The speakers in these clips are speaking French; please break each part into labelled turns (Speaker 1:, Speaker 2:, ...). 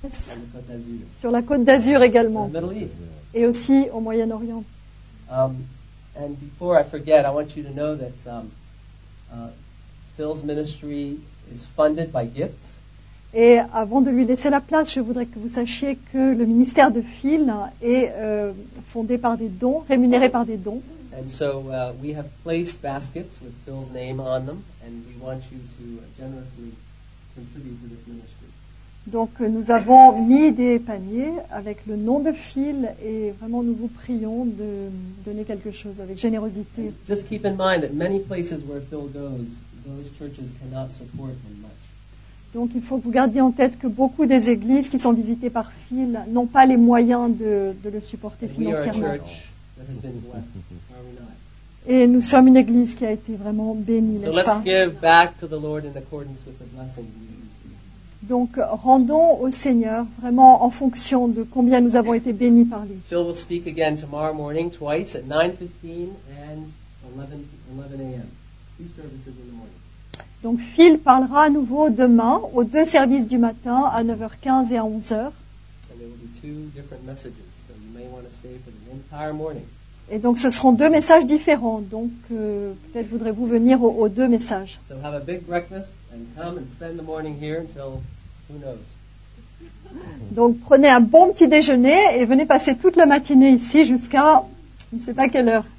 Speaker 1: sur la côte d'Azur également,
Speaker 2: in the Middle East.
Speaker 1: et aussi au Moyen-Orient.
Speaker 2: And before I forget, I want you to know that Phil's ministry is funded by gifts.
Speaker 1: Et avant de lui laisser la place, je voudrais que vous sachiez que le ministère de Phil est fondé par des dons, rémunéré par des dons.
Speaker 2: And so we have placed baskets with Phil's name on them, and we want you to generously contribute to this ministry.
Speaker 1: Donc nous avons mis des paniers avec le nom de Phil et vraiment nous vous prions de donner quelque chose avec générosité.
Speaker 2: Just keep in mind that many places where Phil goes, those churches cannot support him much.
Speaker 1: Donc il faut que vous gardiez en tête que beaucoup des églises qui sont visitées par Phil n'ont pas les moyens de le supporter
Speaker 2: We are a
Speaker 1: financièrement.
Speaker 2: church that has been blessed, are we not?
Speaker 1: Et nous sommes une église qui a été vraiment bénie,
Speaker 2: So
Speaker 1: n'est-ce
Speaker 2: let's
Speaker 1: pas?
Speaker 2: give back to the Lord in accordance with the blessings we receive.
Speaker 1: Donc rendons au Seigneur vraiment en fonction de combien nous avons été bénis par lui.
Speaker 2: Phil will speak again tomorrow morning, twice at 9:15 and 11 a.m. Two services in the morning.
Speaker 1: Donc Phil parlera à nouveau demain aux deux services du matin à 9h15 et à 11h.
Speaker 2: And there will be two different messages, so you may want to stay for the entire morning.
Speaker 1: Et donc ce seront deux messages différents. Donc peut-être voudrez-vous venir aux deux messages.
Speaker 2: So have a big breakfast and come and spend the morning here until who knows.
Speaker 1: Donc prenez un bon petit déjeuner et venez passer toute la matinée ici jusqu'à je ne sais pas quelle heure.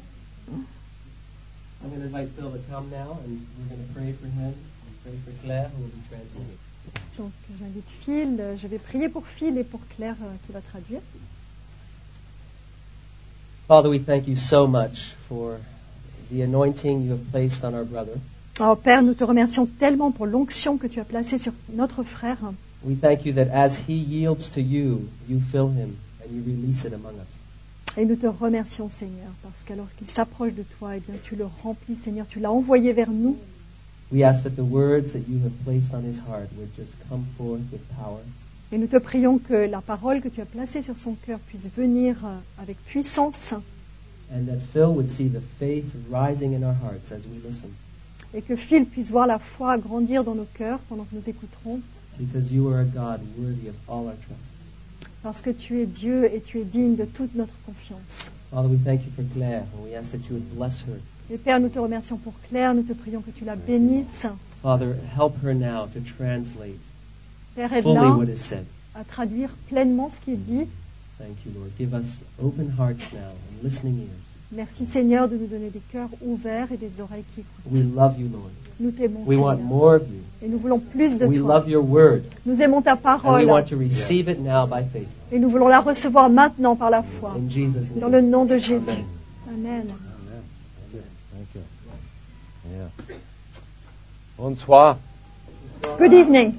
Speaker 2: I'm going to invite Phil to come now, and we're going to pray for him and pray for Claire, who will be translating.
Speaker 1: Donc j'invite Phil, je vais prier pour Phil et pour Claire qui va traduire.
Speaker 2: Father, we thank you so much for the anointing you have placed on our brother.
Speaker 1: Oh Père, nous te remercions tellement pour l'onction que tu as placée sur notre frère.
Speaker 2: We thank you that as he yields to you, you fill him and you release it among us.
Speaker 1: Et nous te remercions, Seigneur, parce qu'alors qu'il s'approche de toi, eh bien, tu le remplis, Seigneur, tu l'as envoyé vers nous.
Speaker 2: We ask that the words that you have placed on his heart would just come forth with power.
Speaker 1: Et nous te prions que la parole que tu as placée sur son cœur puisse venir avec puissance
Speaker 2: And that Phil would see the faith rising in our hearts as we listen.
Speaker 1: et que Phil puisse voir la foi grandir dans nos cœurs pendant que nous écouterons,
Speaker 2: Because you are a God worthy of all our trust.
Speaker 1: parce que tu es Dieu et tu es digne de toute notre confiance.
Speaker 2: Father, we thank you for Claire, and we ask that you would bless her.
Speaker 1: Et Père, nous te remercions pour Claire, nous te prions que tu la bénisses.
Speaker 2: Father, help her now to translate
Speaker 1: Père,
Speaker 2: fully
Speaker 1: aide-la
Speaker 2: what is said.
Speaker 1: à traduire pleinement ce qui est dit.
Speaker 2: Thank you, Lord. Give us open hearts now and listening ears.
Speaker 1: Merci Seigneur de nous donner des cœurs ouverts et des oreilles qui écoutent.
Speaker 2: We love you, Lord.
Speaker 1: Nous t'aimons
Speaker 2: We want
Speaker 1: Seigneur
Speaker 2: more of you.
Speaker 1: et nous voulons plus de
Speaker 2: We
Speaker 1: toi.
Speaker 2: love your word,
Speaker 1: Nous aimons ta
Speaker 2: and we
Speaker 1: parole
Speaker 2: want to receive it now by faith.
Speaker 1: et nous voulons la recevoir maintenant par la foi.
Speaker 2: In Jesus'
Speaker 1: Dans
Speaker 2: name.
Speaker 1: le nom de Jésus.
Speaker 2: Amen.
Speaker 1: Amen.
Speaker 3: Thank you. Yeah. Bonsoir.
Speaker 1: Good evening.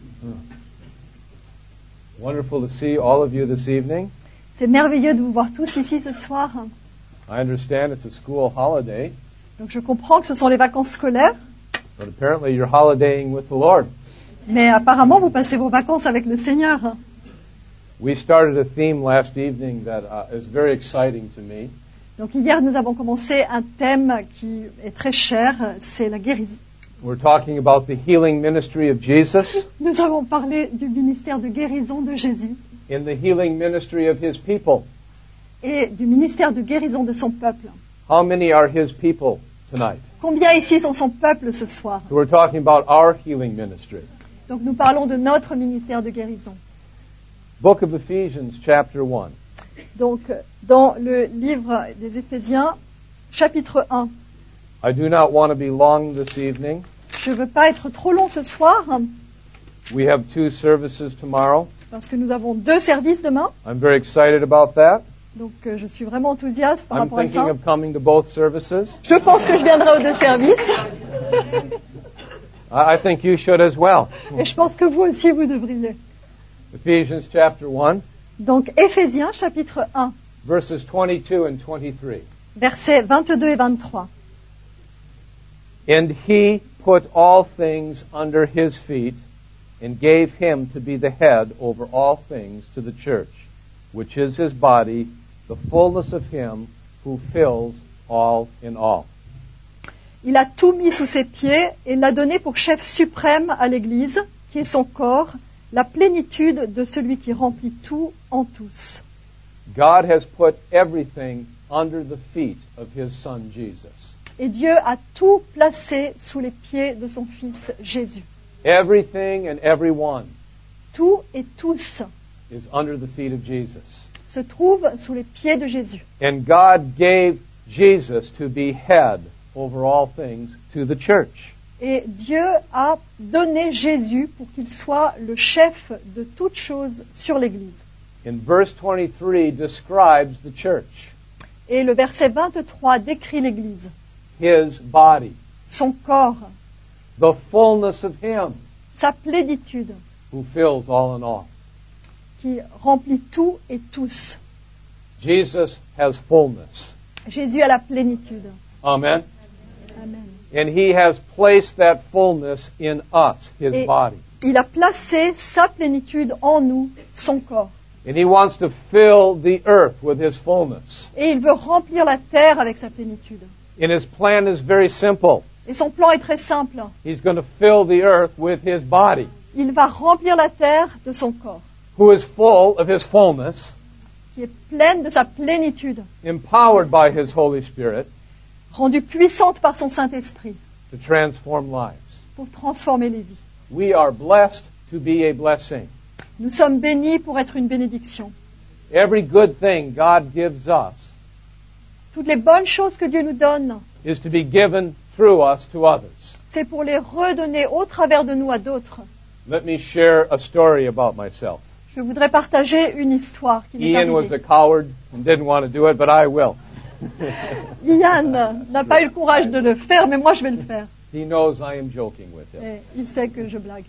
Speaker 3: Wonderful to see all of you this evening.
Speaker 1: C'est merveilleux de vous voir tous ici ce soir.
Speaker 3: I understand it's a school holiday,
Speaker 1: Donc je comprends que ce sont les vacances scolaires,
Speaker 3: but apparently you're holidaying with the Lord.
Speaker 1: mais apparemment vous passez vos vacances avec le Seigneur.
Speaker 3: We started a theme last evening that is very exciting to me.
Speaker 1: Donc hier nous avons commencé un thème qui est très cher, c'est la guérison.
Speaker 3: We're talking about the healing ministry of Jesus
Speaker 1: Nous avons parlé du ministère de guérison de Jésus
Speaker 3: in the healing ministry of His people.
Speaker 1: et du ministère de guérison de son peuple.
Speaker 3: How many are His people tonight?
Speaker 1: Combien ici sont son peuple ce soir?
Speaker 3: So we're talking about our healing ministry.
Speaker 1: Donc nous parlons de notre ministère de guérison.
Speaker 3: Book of Ephesians, chapter 1.
Speaker 1: Donc dans le livre des Éphésiens, chapitre 1.
Speaker 3: I do not want to be long this evening.
Speaker 1: Je ne veux pas être trop long ce soir
Speaker 3: We have 2 services tomorrow.
Speaker 1: parce que nous avons 2 services demain.
Speaker 3: I'm very excited about that.
Speaker 1: Donc je suis vraiment enthousiaste par
Speaker 3: I'm
Speaker 1: rapport à
Speaker 3: thinking
Speaker 1: ça.
Speaker 3: of coming to both services.
Speaker 1: Je pense que je viendrai aux 2 services
Speaker 3: I think you should as well.
Speaker 1: et je pense que vous aussi vous devriez.
Speaker 3: Ephesians chapter 1,
Speaker 1: Donc Éphésiens chapitre 1,
Speaker 3: verses 22 and 23.
Speaker 1: versets 22 et 23.
Speaker 3: And He put all things under His feet and gave Him to be the head over all things to the church, which is His body, the fullness of Him who fills all in all.
Speaker 1: Il a tout mis sous ses pieds et l'a donné pour chef suprême à l'Église, qui est son corps, la plénitude de celui qui remplit tout en tous.
Speaker 3: God has put everything under the feet of His Son Jesus.
Speaker 1: Et Dieu a tout placé sous les pieds de son Fils Jésus.
Speaker 3: Everything and everyone
Speaker 1: Tout et tous
Speaker 3: is under the feet of Jesus.
Speaker 1: se trouvent sous les pieds de Jésus.
Speaker 3: And God gave Jesus to be head over all things to the church.
Speaker 1: Et Dieu a donné Jésus pour qu'il soit le chef de toutes choses sur l'Église.
Speaker 3: In verse 23 describes the church,
Speaker 1: Et le verset 23 décrit l'Église,
Speaker 3: His body,
Speaker 1: son corps,
Speaker 3: the fullness of Him
Speaker 1: sa plénitude,
Speaker 3: who fills all in all.
Speaker 1: qui remplit tout et tous.
Speaker 3: Jesus has fullness.
Speaker 1: Jésus a la plénitude.
Speaker 3: Amen.
Speaker 1: Amen.
Speaker 3: And He has placed that fullness in us, His
Speaker 1: Et
Speaker 3: body.
Speaker 1: il a placé sa plénitude en nous, son corps.
Speaker 3: And He wants to fill the earth with His fullness.
Speaker 1: Et il veut remplir la terre avec sa plénitude.
Speaker 3: And His plan is very simple.
Speaker 1: Et son plan est très simple.
Speaker 3: He's going to fill the earth with His body,
Speaker 1: Il va remplir la terre de son corps,
Speaker 3: who is full of His fullness,
Speaker 1: qui est pleine de sa plénitude,
Speaker 3: empowered by His Holy Spirit
Speaker 1: rendue puissante par son Saint-Esprit
Speaker 3: to transform lives.
Speaker 1: pour transformer les vies.
Speaker 3: We are blessed to be a blessing.
Speaker 1: Nous sommes bénis pour être une bénédiction.
Speaker 3: Every good thing God gives us
Speaker 1: Toutes les bonnes choses que Dieu nous donne,
Speaker 3: is to be given through us to others.
Speaker 1: c'est pour les redonner au travers de nous à d'autres.
Speaker 3: Let me share a story about myself.
Speaker 1: Je voudrais partager une histoire qui m'est
Speaker 3: Ian was a
Speaker 1: arrivée.
Speaker 3: coward and didn't want to do it, but I will.
Speaker 1: Ian n'a pas eu le courage de le faire, mais moi je vais le faire.
Speaker 3: He knows I am joking with him.
Speaker 1: Et il sait que je blague.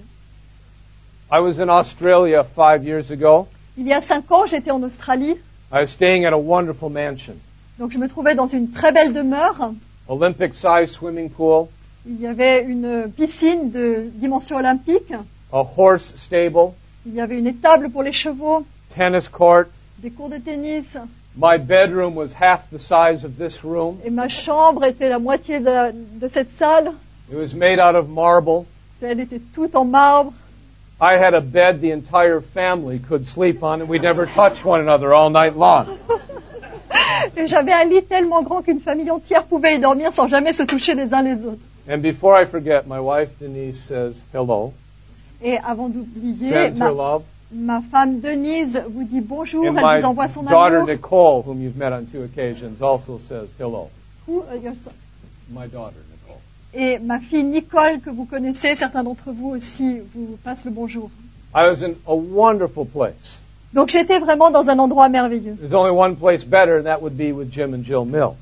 Speaker 3: I was in Australia 5 years ago.
Speaker 1: Il y a 5 ans, j'étais en Australie,
Speaker 3: I was staying at a wonderful mansion.
Speaker 1: donc je me trouvais dans une très belle demeure.
Speaker 3: Olympic-sized swimming pool,
Speaker 1: Il y avait une piscine de dimension olympique,
Speaker 3: a horse stable,
Speaker 1: il y avait une étable pour les chevaux,
Speaker 3: tennis court.
Speaker 1: des cours de tennis,
Speaker 3: My bedroom was half the size of this room.
Speaker 1: et ma chambre était la moitié de cette salle.
Speaker 3: It was made out of marble.
Speaker 1: Elle était toute en marbre.
Speaker 3: I had a bed the entire family could sleep on, and we never touched one another all night long.
Speaker 1: Et j'avais un lit tellement grand qu'une famille entière pouvait y dormir sans jamais se toucher les uns les autres.
Speaker 3: And before I forget, my wife Denise says hello,
Speaker 1: Et avant d'oublier,
Speaker 3: sends her love,
Speaker 1: ma femme Denise vous dit bonjour,
Speaker 3: and
Speaker 1: elle
Speaker 3: my
Speaker 1: vous envoie son
Speaker 3: daughter
Speaker 1: amour.
Speaker 3: Nicole, whom you've met on 2 occasions, also says hello.
Speaker 1: Your son.
Speaker 3: My daughter Nicole.
Speaker 1: Et ma fille Nicole, que vous connaissez, certains d'entre vous aussi, vous passent le bonjour.
Speaker 3: I was in a wonderful place.
Speaker 1: Donc j'étais vraiment dans un endroit merveilleux.
Speaker 3: There's only one place better, and that would be with Jim and Jill Mills.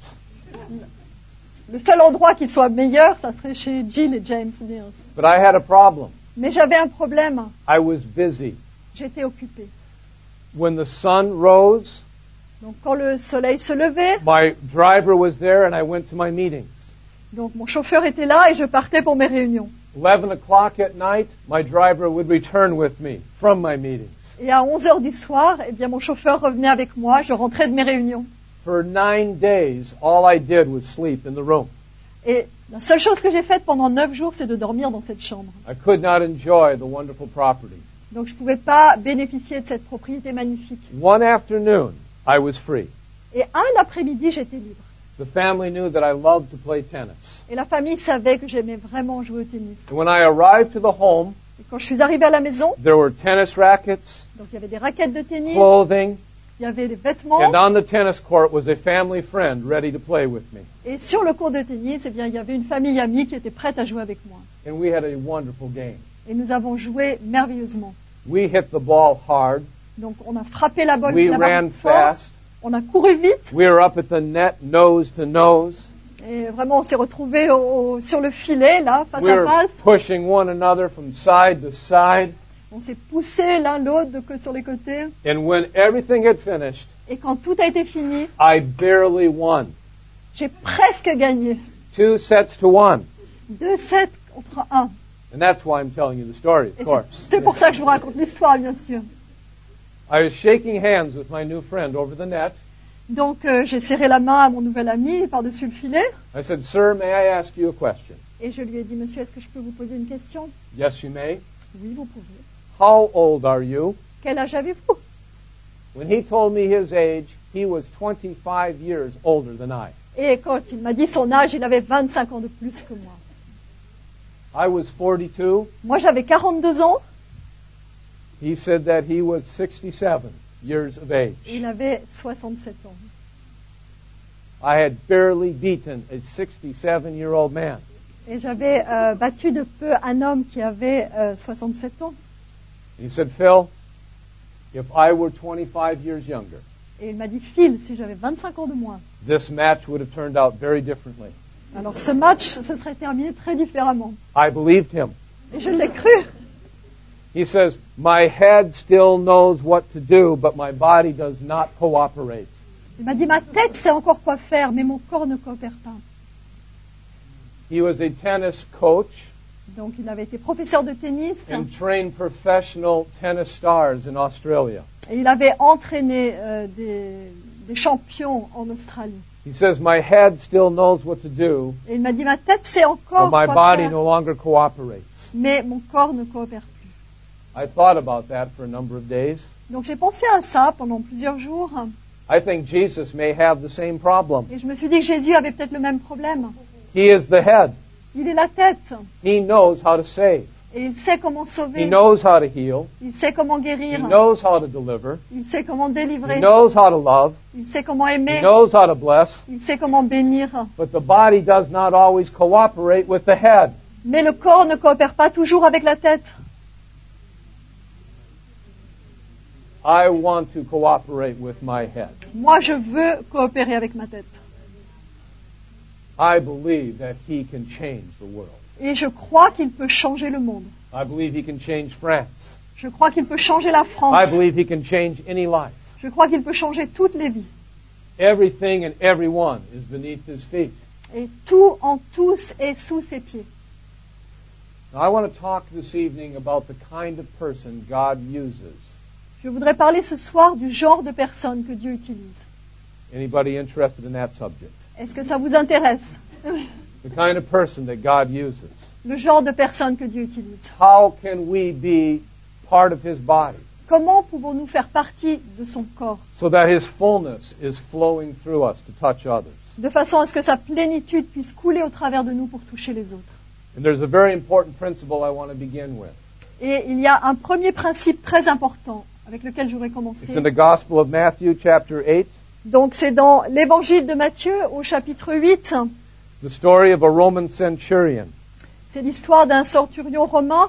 Speaker 1: Le seul endroit qui soit meilleur, ça serait chez Jill et James Mills.
Speaker 3: But I had a problem.
Speaker 1: Mais j'avais un problème.
Speaker 3: I was busy.
Speaker 1: J'étais occupée.
Speaker 3: When the sun rose,
Speaker 1: Donc quand le soleil se levait,
Speaker 3: my driver was there, and I went to my meetings.
Speaker 1: donc mon chauffeur était là et je partais pour mes réunions.
Speaker 3: 11 o'clock at night, my driver would return with me from my meetings.
Speaker 1: Et à 11 heures du soir, eh bien mon chauffeur revenait avec moi, je rentrais de mes réunions.
Speaker 3: For 9 days, all I did was sleep in the room.
Speaker 1: Et la seule chose que j'ai faite pendant 9 jours, c'est de dormir dans cette chambre.
Speaker 3: I could not enjoy the wonderful property.
Speaker 1: Donc je ne pouvais pas bénéficier de cette propriété magnifique.
Speaker 3: One afternoon, I was free.
Speaker 1: Et un après-midi, j'étais libre.
Speaker 3: The family knew that I loved to play tennis.
Speaker 1: Et la famille savait que j'aimais vraiment jouer au tennis.
Speaker 3: And when I arrived to the home,
Speaker 1: Et quand je suis arrivée à la maison,
Speaker 3: there were tennis rackets,
Speaker 1: donc il y avait des raquettes de tennis,
Speaker 3: clothing,
Speaker 1: il y avait des vêtements,
Speaker 3: and on the tennis court was a family friend ready to play with me.
Speaker 1: et sur le court de tennis, eh bien, il y avait une famille amie qui était prête à jouer avec moi.
Speaker 3: And we had a wonderful game.
Speaker 1: Et nous avons joué merveilleusement.
Speaker 3: We hit the ball hard.
Speaker 1: Donc on a frappé la balle
Speaker 3: We
Speaker 1: la
Speaker 3: ran
Speaker 1: balle fort,
Speaker 3: fast.
Speaker 1: on a couru vite,
Speaker 3: We were up at the net, nose to nose.
Speaker 1: et vraiment on s'est retrouvés sur le filet, là, face
Speaker 3: We
Speaker 1: à
Speaker 3: were
Speaker 1: face.
Speaker 3: pushing one another from side to side.
Speaker 1: On s'est poussés l'un l'autre sur les côtés.
Speaker 3: And when everything had finished,
Speaker 1: Et quand tout a été fini,
Speaker 3: I barely won.
Speaker 1: j'ai presque gagné.
Speaker 3: 2 sets to 1.
Speaker 1: 2-7 contre 1.
Speaker 3: And that's why I'm telling you the story,
Speaker 1: Et
Speaker 3: of course.
Speaker 1: c'est pour ça que je vous raconte l'histoire, bien sûr.
Speaker 3: I was shaking hands with my new friend over the net.
Speaker 1: Donc j'ai serré la main à mon nouvel ami par-dessus le filet.
Speaker 3: I said, "Sir, may I ask you a question?"
Speaker 1: Et je lui ai dit, monsieur, est-ce que je peux vous poser une question?
Speaker 3: Yes, you may.
Speaker 1: Oui, vous pouvez.
Speaker 3: how old are you?
Speaker 1: Quel âge avez-vous?
Speaker 3: When he told me his age, he was 25 years older than I.
Speaker 1: Et quand il m'a dit son âge, il avait 25 ans de plus que moi.
Speaker 3: I was 42.
Speaker 1: Moi, j'avais 42 ans.
Speaker 3: He said that he was 67 years of age.
Speaker 1: Il avait 67 ans.
Speaker 3: I had barely beaten a 67-year-old man.
Speaker 1: Et j'avais battu de peu un homme qui avait 67 ans.
Speaker 3: He said, Phil, if I were 25 years younger,
Speaker 1: Et il m'a dit, Phil, si j'avais 25 ans de moins,
Speaker 3: this match would have turned out very differently.
Speaker 1: alors ce match se serait terminé très différemment.
Speaker 3: I believed him.
Speaker 1: Et je l'ai cru.
Speaker 3: He says, my head still knows what to do, but my body does not cooperate.
Speaker 1: Il m'a dit, ma tête sait encore quoi faire, mais mon corps ne coopère pas.
Speaker 3: He was a tennis coach
Speaker 1: Donc il avait été professeur de tennis
Speaker 3: and trained professional tennis stars in Australia.
Speaker 1: et il avait entraîné des champions en Australie.
Speaker 3: He says, my head still knows what to do,
Speaker 1: Et il m'a dit, ma tête sait
Speaker 3: but
Speaker 1: encore
Speaker 3: my
Speaker 1: quoi
Speaker 3: body
Speaker 1: faire,
Speaker 3: no longer cooperates.
Speaker 1: mais mon corps ne coopère plus.
Speaker 3: I thought about that for a number of days.
Speaker 1: Donc j'ai pensé à ça pendant plusieurs jours
Speaker 3: I think Jesus may have the same problem.
Speaker 1: et je me suis dit que Jésus avait peut-être le même problème.
Speaker 3: He is the head.
Speaker 1: Il est la tête
Speaker 3: He knows how to save.
Speaker 1: et il sait comment
Speaker 3: He
Speaker 1: sauver,
Speaker 3: knows how to heal.
Speaker 1: il sait comment
Speaker 3: He
Speaker 1: guérir,
Speaker 3: knows how to deliver.
Speaker 1: il sait comment
Speaker 3: He
Speaker 1: délivrer,
Speaker 3: knows how to love.
Speaker 1: il sait comment
Speaker 3: He
Speaker 1: aimer,
Speaker 3: knows how to bless.
Speaker 1: il sait comment bénir.
Speaker 3: But the body does not always cooperate with the head.
Speaker 1: Mais le corps ne coopère pas toujours avec la tête.
Speaker 3: I want to cooperate with my head.
Speaker 1: Moi, je veux coopérer avec ma tête.
Speaker 3: I believe that He can change the world.
Speaker 1: Et je crois qu'il peut changer le monde.
Speaker 3: I believe He can change France.
Speaker 1: Je crois qu'il peut changer la France.
Speaker 3: I believe He can change any life.
Speaker 1: Je crois qu'il peut changer toutes les vies.
Speaker 3: Everything and everyone is beneath His feet.
Speaker 1: Et tout en tous est sous ses pieds.
Speaker 3: Now, I want to talk this evening about the kind of person God uses.
Speaker 1: Je voudrais parler ce soir du genre de personne que Dieu utilise.
Speaker 3: Anybody interested in that subject?
Speaker 1: Est-ce que ça vous intéresse?
Speaker 3: The kind of person that God uses.
Speaker 1: Le genre de personne que Dieu utilise.
Speaker 3: How can we be part of His body
Speaker 1: Comment pouvons-nous faire partie de son corps
Speaker 3: so that His fullness is flowing through us to touch others?
Speaker 1: de façon à ce que sa plénitude puisse couler au travers de nous pour toucher les autres?
Speaker 3: And there's a very important principle I want to begin with.
Speaker 1: Et il y a un premier principe très important avec lequel je voudrais
Speaker 3: It's
Speaker 1: commencer.
Speaker 3: in the Gospel of Matthew, chapter 8,
Speaker 1: Donc c'est dans l'évangile de Matthieu au chapitre 8.
Speaker 3: the story of a Roman centurion.
Speaker 1: C'est l'histoire d'un centurion romain.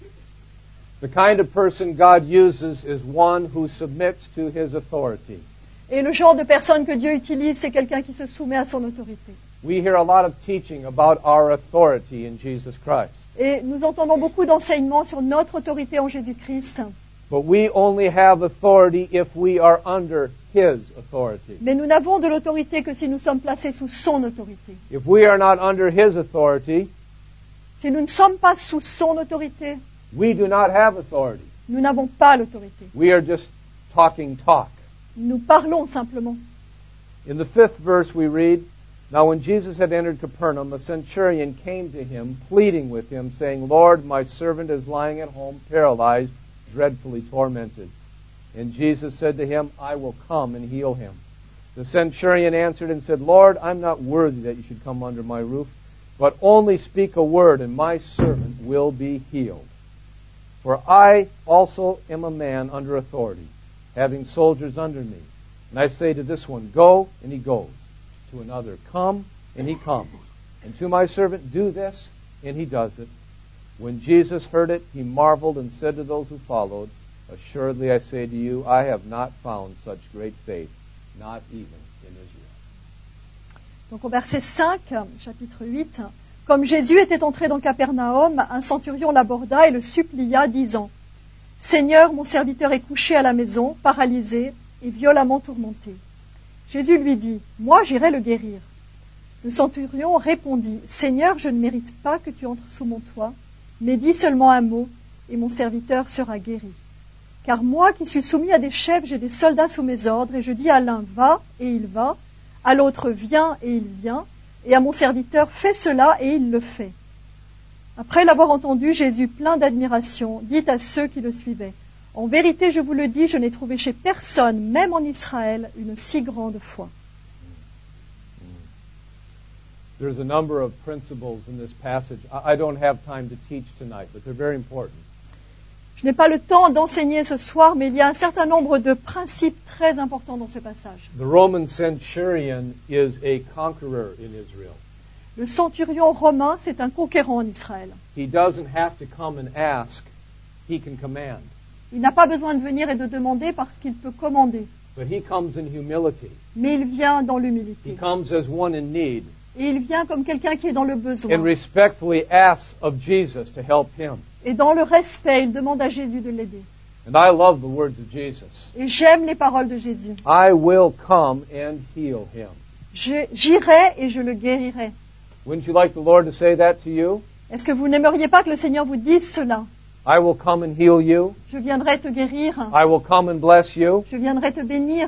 Speaker 3: The kind of person God uses is one who submits to His authority.
Speaker 1: Et le genre de personne que Dieu utilise, c'est quelqu'un qui se soumet à son autorité.
Speaker 3: We hear a lot of teaching about our authority in Jesus Christ.
Speaker 1: Et nous entendons beaucoup d'enseignements sur notre autorité en Jésus-Christ.
Speaker 3: But we only have authority if we are under His authority.
Speaker 1: Mais nous n'avons de l'autorité que si nous sommes placés sous son autorité.
Speaker 3: If we are not under His authority,
Speaker 1: Si nous ne sommes pas sous son autorité,
Speaker 3: we do not have authority.
Speaker 1: nous n'avons pas l'autorité.
Speaker 3: We are just talking talk.
Speaker 1: Nous parlons simplement.
Speaker 3: In the 5th verse we read, Now when Jesus had entered Capernaum, a centurion came to him, pleading with him, saying, Lord, my servant is lying at home, paralyzed, dreadfully tormented. And Jesus said to him, I will come and heal him. The centurion answered and said, Lord, I'm not worthy that you should come under my roof, but only speak a word, and my servant will be healed. For I also am a man under authority, having soldiers under me. And I say to this one, Go, and he goes. To another, Come, and he comes. And to my servant, Do this, and he does it. When Jesus heard it, he marveled and said to those who followed, Assuredly I say to you, I have not found such great faith, not even in Israel.
Speaker 1: Donc au verset 5, chapitre 8, Comme Jésus était entré dans Capernaum, un centurion l'aborda et le supplia, disant, Seigneur, mon serviteur est couché à la maison, paralysé et violemment tourmenté. Jésus lui dit, Moi j'irai le guérir. Le centurion répondit, Seigneur, je ne mérite pas que tu entres sous mon toit, mais dis seulement un mot, et mon serviteur sera guéri. Car moi qui suis soumis à des chefs, j'ai des soldats sous mes ordres, et je dis à l'un, va, et il va, à l'autre, viens, et il vient, et à mon serviteur, fais cela, et il le fait. Après l'avoir entendu, Jésus, plein d'admiration, dit à ceux qui le suivaient, « En vérité, je vous le dis, je n'ai trouvé chez personne, même en Israël, une si grande foi. »
Speaker 3: There's a number of principles in this passage. I don't have time to teach tonight, but they're very important.
Speaker 1: Je n'ai pas le temps d'enseigner ce soir, mais il y a un certain nombre de principes très importants dans ce passage.
Speaker 3: The Roman centurion is a conqueror in Israel.
Speaker 1: Le centurion romain, c'est un conquérant en Israël.
Speaker 3: He doesn't have to come and ask, he can command.
Speaker 1: Il n'a pas besoin de venir et de demander parce qu'il peut commander.
Speaker 3: But he comes in humility.
Speaker 1: Mais il vient dans
Speaker 3: He
Speaker 1: l'humilité.
Speaker 3: comes as one in need
Speaker 1: Et il vient comme quelqu'un qui est dans le
Speaker 3: and
Speaker 1: besoin.
Speaker 3: respectfully asks of Jesus to help him.
Speaker 1: Et dans le respect, il demande à Jésus de l'aider.
Speaker 3: And I love the words of Jesus.
Speaker 1: Et j'aime les paroles de Jésus.
Speaker 3: I will come and heal him.
Speaker 1: J'irai et je le guérirai.
Speaker 3: Wouldn't you like the Lord to say that to you?
Speaker 1: Est-ce que vous n'aimeriez pas que le Seigneur vous dise cela?
Speaker 3: I will come and heal you.
Speaker 1: Je viendrai te guérir.
Speaker 3: I will come and bless you.
Speaker 1: Je viendrai te bénir.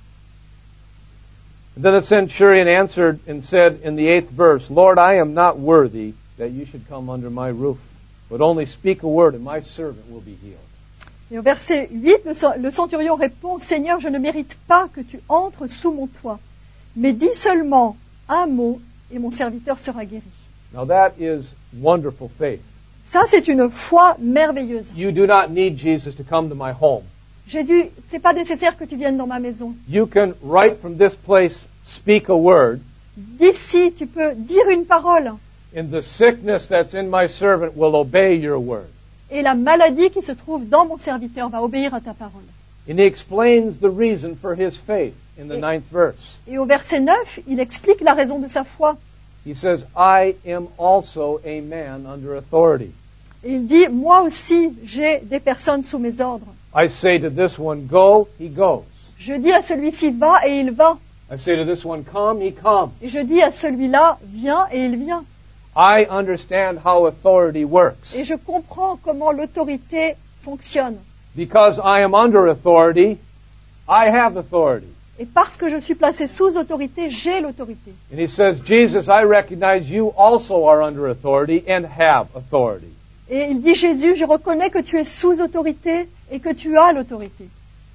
Speaker 3: Then the centurion answered and said in the 8th verse, Lord, I am not worthy that you should come under my roof, but only speak a word and my servant will be healed.
Speaker 1: Et au verset 8, le centurion répond, Seigneur, je ne mérite pas que tu entres sous mon toit, mais dis seulement un mot et mon serviteur sera guéri.
Speaker 3: Now that is wonderful faith.
Speaker 1: Ça, c'est une foi merveilleuse.
Speaker 3: You do not need Jesus to come to my home.
Speaker 1: Jésus, c'est pas nécessaire que tu viennes dans ma maison.
Speaker 3: You can, right from this place, speak a word,
Speaker 1: D'ici, tu peux dire une parole,
Speaker 3: and the sickness that's in my servant will obey your word.
Speaker 1: et la maladie qui se trouve dans mon serviteur va obéir à ta parole.
Speaker 3: And he explains the reason for his faith in the 9th verse.
Speaker 1: Et au verset 9, il explique la raison de sa foi.
Speaker 3: He says, I am also a man under authority.
Speaker 1: Et il dit, moi aussi, j'ai des personnes sous mes ordres.
Speaker 3: I say to this one, go, he goes.
Speaker 1: Je dis à celui-ci, va, et il va.
Speaker 3: I say to this one, come, he comes.
Speaker 1: Et je dis à celui-là, viens, et il vient.
Speaker 3: I understand how authority works.
Speaker 1: Et je comprends comment l'autorité fonctionne.
Speaker 3: Because I am under authority, I have authority.
Speaker 1: Et parce que je suis placé sous autorité, j'ai l'autorité.
Speaker 3: And he says, Jesus, I recognize you also are under authority and have authority.
Speaker 1: Et il dit, Jésus, je reconnais que tu es sous autorité et que tu as l'autorité.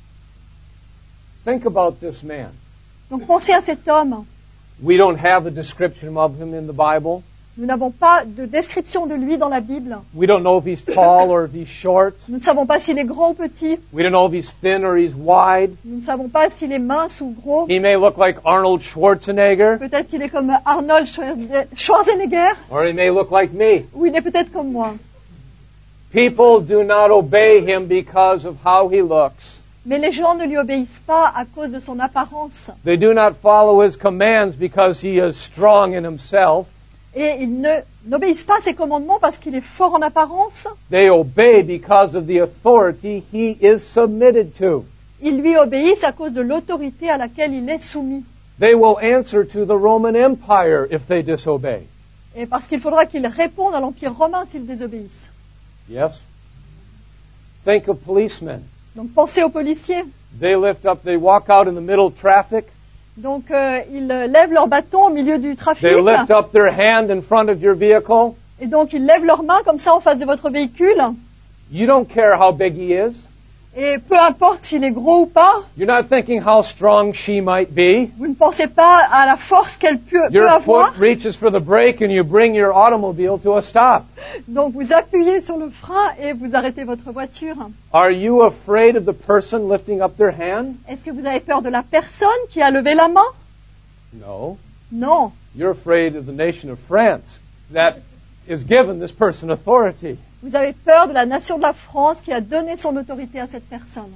Speaker 3: Think about this man.
Speaker 1: Donc pensez à cet homme.
Speaker 3: We don't have a description of him in the Bible.
Speaker 1: Nous n'avons pas de description de lui dans la Bible.
Speaker 3: We don't know if he's tall or if he's short.
Speaker 1: Nous ne savons pas s'il est grand ou petit.
Speaker 3: We don't know if he's thin or he's wide.
Speaker 1: Nous ne savons pas s'il est mince ou gros.
Speaker 3: He may look like Arnold Schwarzenegger,
Speaker 1: Peut-être qu'il est comme Arnold Schwarzenegger,
Speaker 3: or he may look like me.
Speaker 1: ou il est peut-être comme moi.
Speaker 3: People do not obey him because of how he looks.
Speaker 1: Mais les gens ne lui obéissent pas à cause de son apparence.
Speaker 3: They do not follow his commands because he is strong in himself.
Speaker 1: Et ils n'obéissent pas à ses commandements parce qu'il est fort en apparence.
Speaker 3: They obey because of the authority he is submitted to.
Speaker 1: Ils lui obéissent à cause de l'autorité à laquelle il est soumis.
Speaker 3: They will answer to the Roman Empire if they disobey.
Speaker 1: Et parce qu'il faudra qu'ils répondent à l'Empire romain s'ils désobéissent.
Speaker 3: Yes? Think of policemen.
Speaker 1: Donc pensez aux policiers.
Speaker 3: They walk out in the middle of traffic.
Speaker 1: Donc ils lèvent leur bâton au milieu du trafic.
Speaker 3: They lift up their hand in front of your vehicle.
Speaker 1: Et donc ils lèvent leurs mains comme ça en face de votre véhicule.
Speaker 3: You don't care how big he is.
Speaker 1: Et peu importe s'il est gros ou pas,
Speaker 3: You're not thinking how strong she might be.
Speaker 1: vous ne pensez pas à la force qu'elle peut
Speaker 3: Your
Speaker 1: avoir.
Speaker 3: foot reaches for the brake and you bring your automobile to a stop.
Speaker 1: Donc vous appuyez sur le frein et vous arrêtez votre voiture.
Speaker 3: Are you afraid of the person lifting up their hand?
Speaker 1: Est-ce que vous avez peur de la personne qui a levé la main?
Speaker 3: No.
Speaker 1: Non.
Speaker 3: You're afraid of the nation of France that is given this person authority.
Speaker 1: Vous avez peur de la nation de la France qui a donné son autorité à cette personne.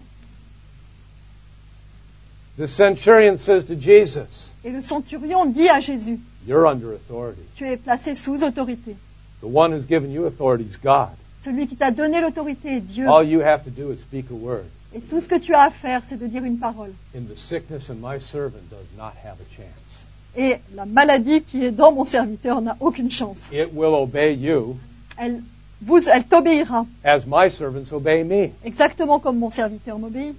Speaker 3: The centurion says to Jesus,
Speaker 1: Et le centurion dit à Jésus,
Speaker 3: you're under authority.
Speaker 1: tu es placé sous autorité.
Speaker 3: The one who's given you authority is God.
Speaker 1: Celui qui t'a donné l'autorité est Dieu.
Speaker 3: All you have to do is speak a word.
Speaker 1: Et tout ce que tu as à faire, c'est de dire une parole.
Speaker 3: In the sickness, and my servant does not have a chance.
Speaker 1: Et la maladie qui est dans mon serviteur n'a aucune chance.
Speaker 3: It will obey you
Speaker 1: Elle t'obéira,
Speaker 3: as my servants obey me.
Speaker 1: exactement comme mon serviteur m'obéit.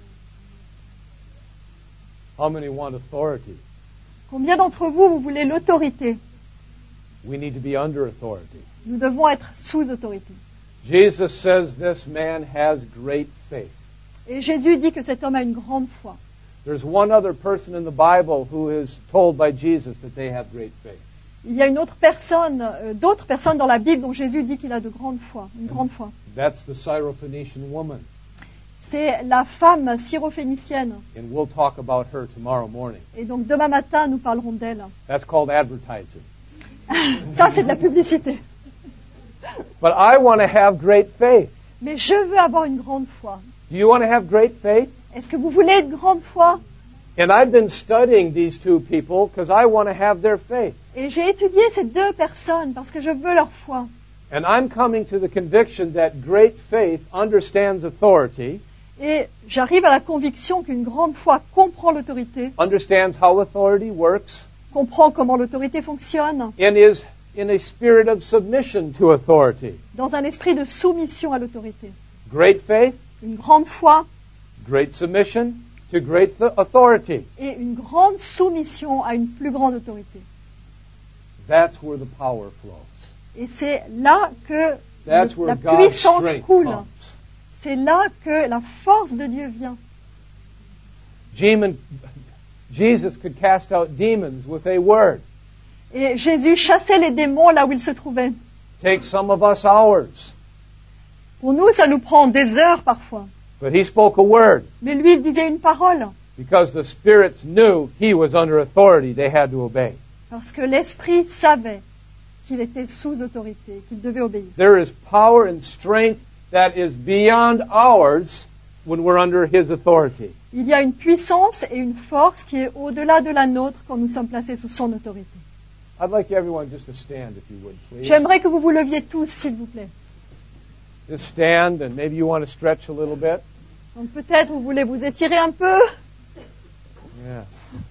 Speaker 3: How many want authority?
Speaker 1: Combien d'entre vous, vous voulez l'autorité?
Speaker 3: We need to be under authority.
Speaker 1: Nous devons être sous autorité.
Speaker 3: Jesus says this man has great faith.
Speaker 1: Et Jésus dit que cet homme a une grande foi.
Speaker 3: There's one other person in the Bible who is told by Jesus that they have great faith.
Speaker 1: Il y a d'autres personnes dans la Bible dont Jésus dit qu'il a de grandes foi, une grande foi.
Speaker 3: That's the Syrophoenician woman.
Speaker 1: C'est la femme syrophénicienne.
Speaker 3: And we'll talk about her tomorrow morning.
Speaker 1: Et donc demain matin, nous parlerons d'elle.
Speaker 3: That's called advertising.
Speaker 1: Ça, c'est de la publicité.
Speaker 3: But I want to have great faith.
Speaker 1: Mais je veux avoir une grande foi.
Speaker 3: Do you want to have great faith?
Speaker 1: Est-ce que vous voulez une grande foi?
Speaker 3: And I've been studying these two people because I want to have their faith.
Speaker 1: Et j'ai étudié ces deux personnes parce que je veux leur foi.
Speaker 3: And I'm coming to the conviction that great faith understands authority,
Speaker 1: Et j'arrive à la conviction qu'une grande foi comprend l'autorité,
Speaker 3: understands how authority works,
Speaker 1: comprend comment l'autorité fonctionne,
Speaker 3: and is in a spirit of submission to authority.
Speaker 1: dans un esprit de soumission à l'autorité.
Speaker 3: Great faith,
Speaker 1: Une grande foi
Speaker 3: great submission to great authority.
Speaker 1: et une grande soumission à une plus grande autorité.
Speaker 3: That's where the power flows.
Speaker 1: Et c'est là que
Speaker 3: That's where
Speaker 1: la
Speaker 3: God's
Speaker 1: puissance
Speaker 3: strength
Speaker 1: coule.
Speaker 3: comes.
Speaker 1: C'est là que la force de Dieu vient.
Speaker 3: Jesus could cast out demons with a word.
Speaker 1: Et Jésus chassait les démons là où il se trouvait.
Speaker 3: Takes some of us hours.
Speaker 1: Pour nous, ça nous prend des heures parfois.
Speaker 3: But he spoke a word.
Speaker 1: Mais lui, il disait une parole.
Speaker 3: Because the spirits knew he was under authority, they had to obey.
Speaker 1: Parce que l'Esprit savait qu'il était sous autorité, qu'il devait obéir.
Speaker 3: There is power and strength that is beyond ours when we're under his authority.
Speaker 1: Il y a une puissance et une force qui est au-delà de la nôtre quand nous sommes placés sous son autorité.
Speaker 3: I'd like everyone just to stand, if you would, please.
Speaker 1: J'aimerais que vous vous leviez tous, s'il vous plaît.
Speaker 3: Just stand, and maybe you want to stretch a little bit.
Speaker 1: Donc peut-être vous voulez vous étirer un peu.
Speaker 3: Yes.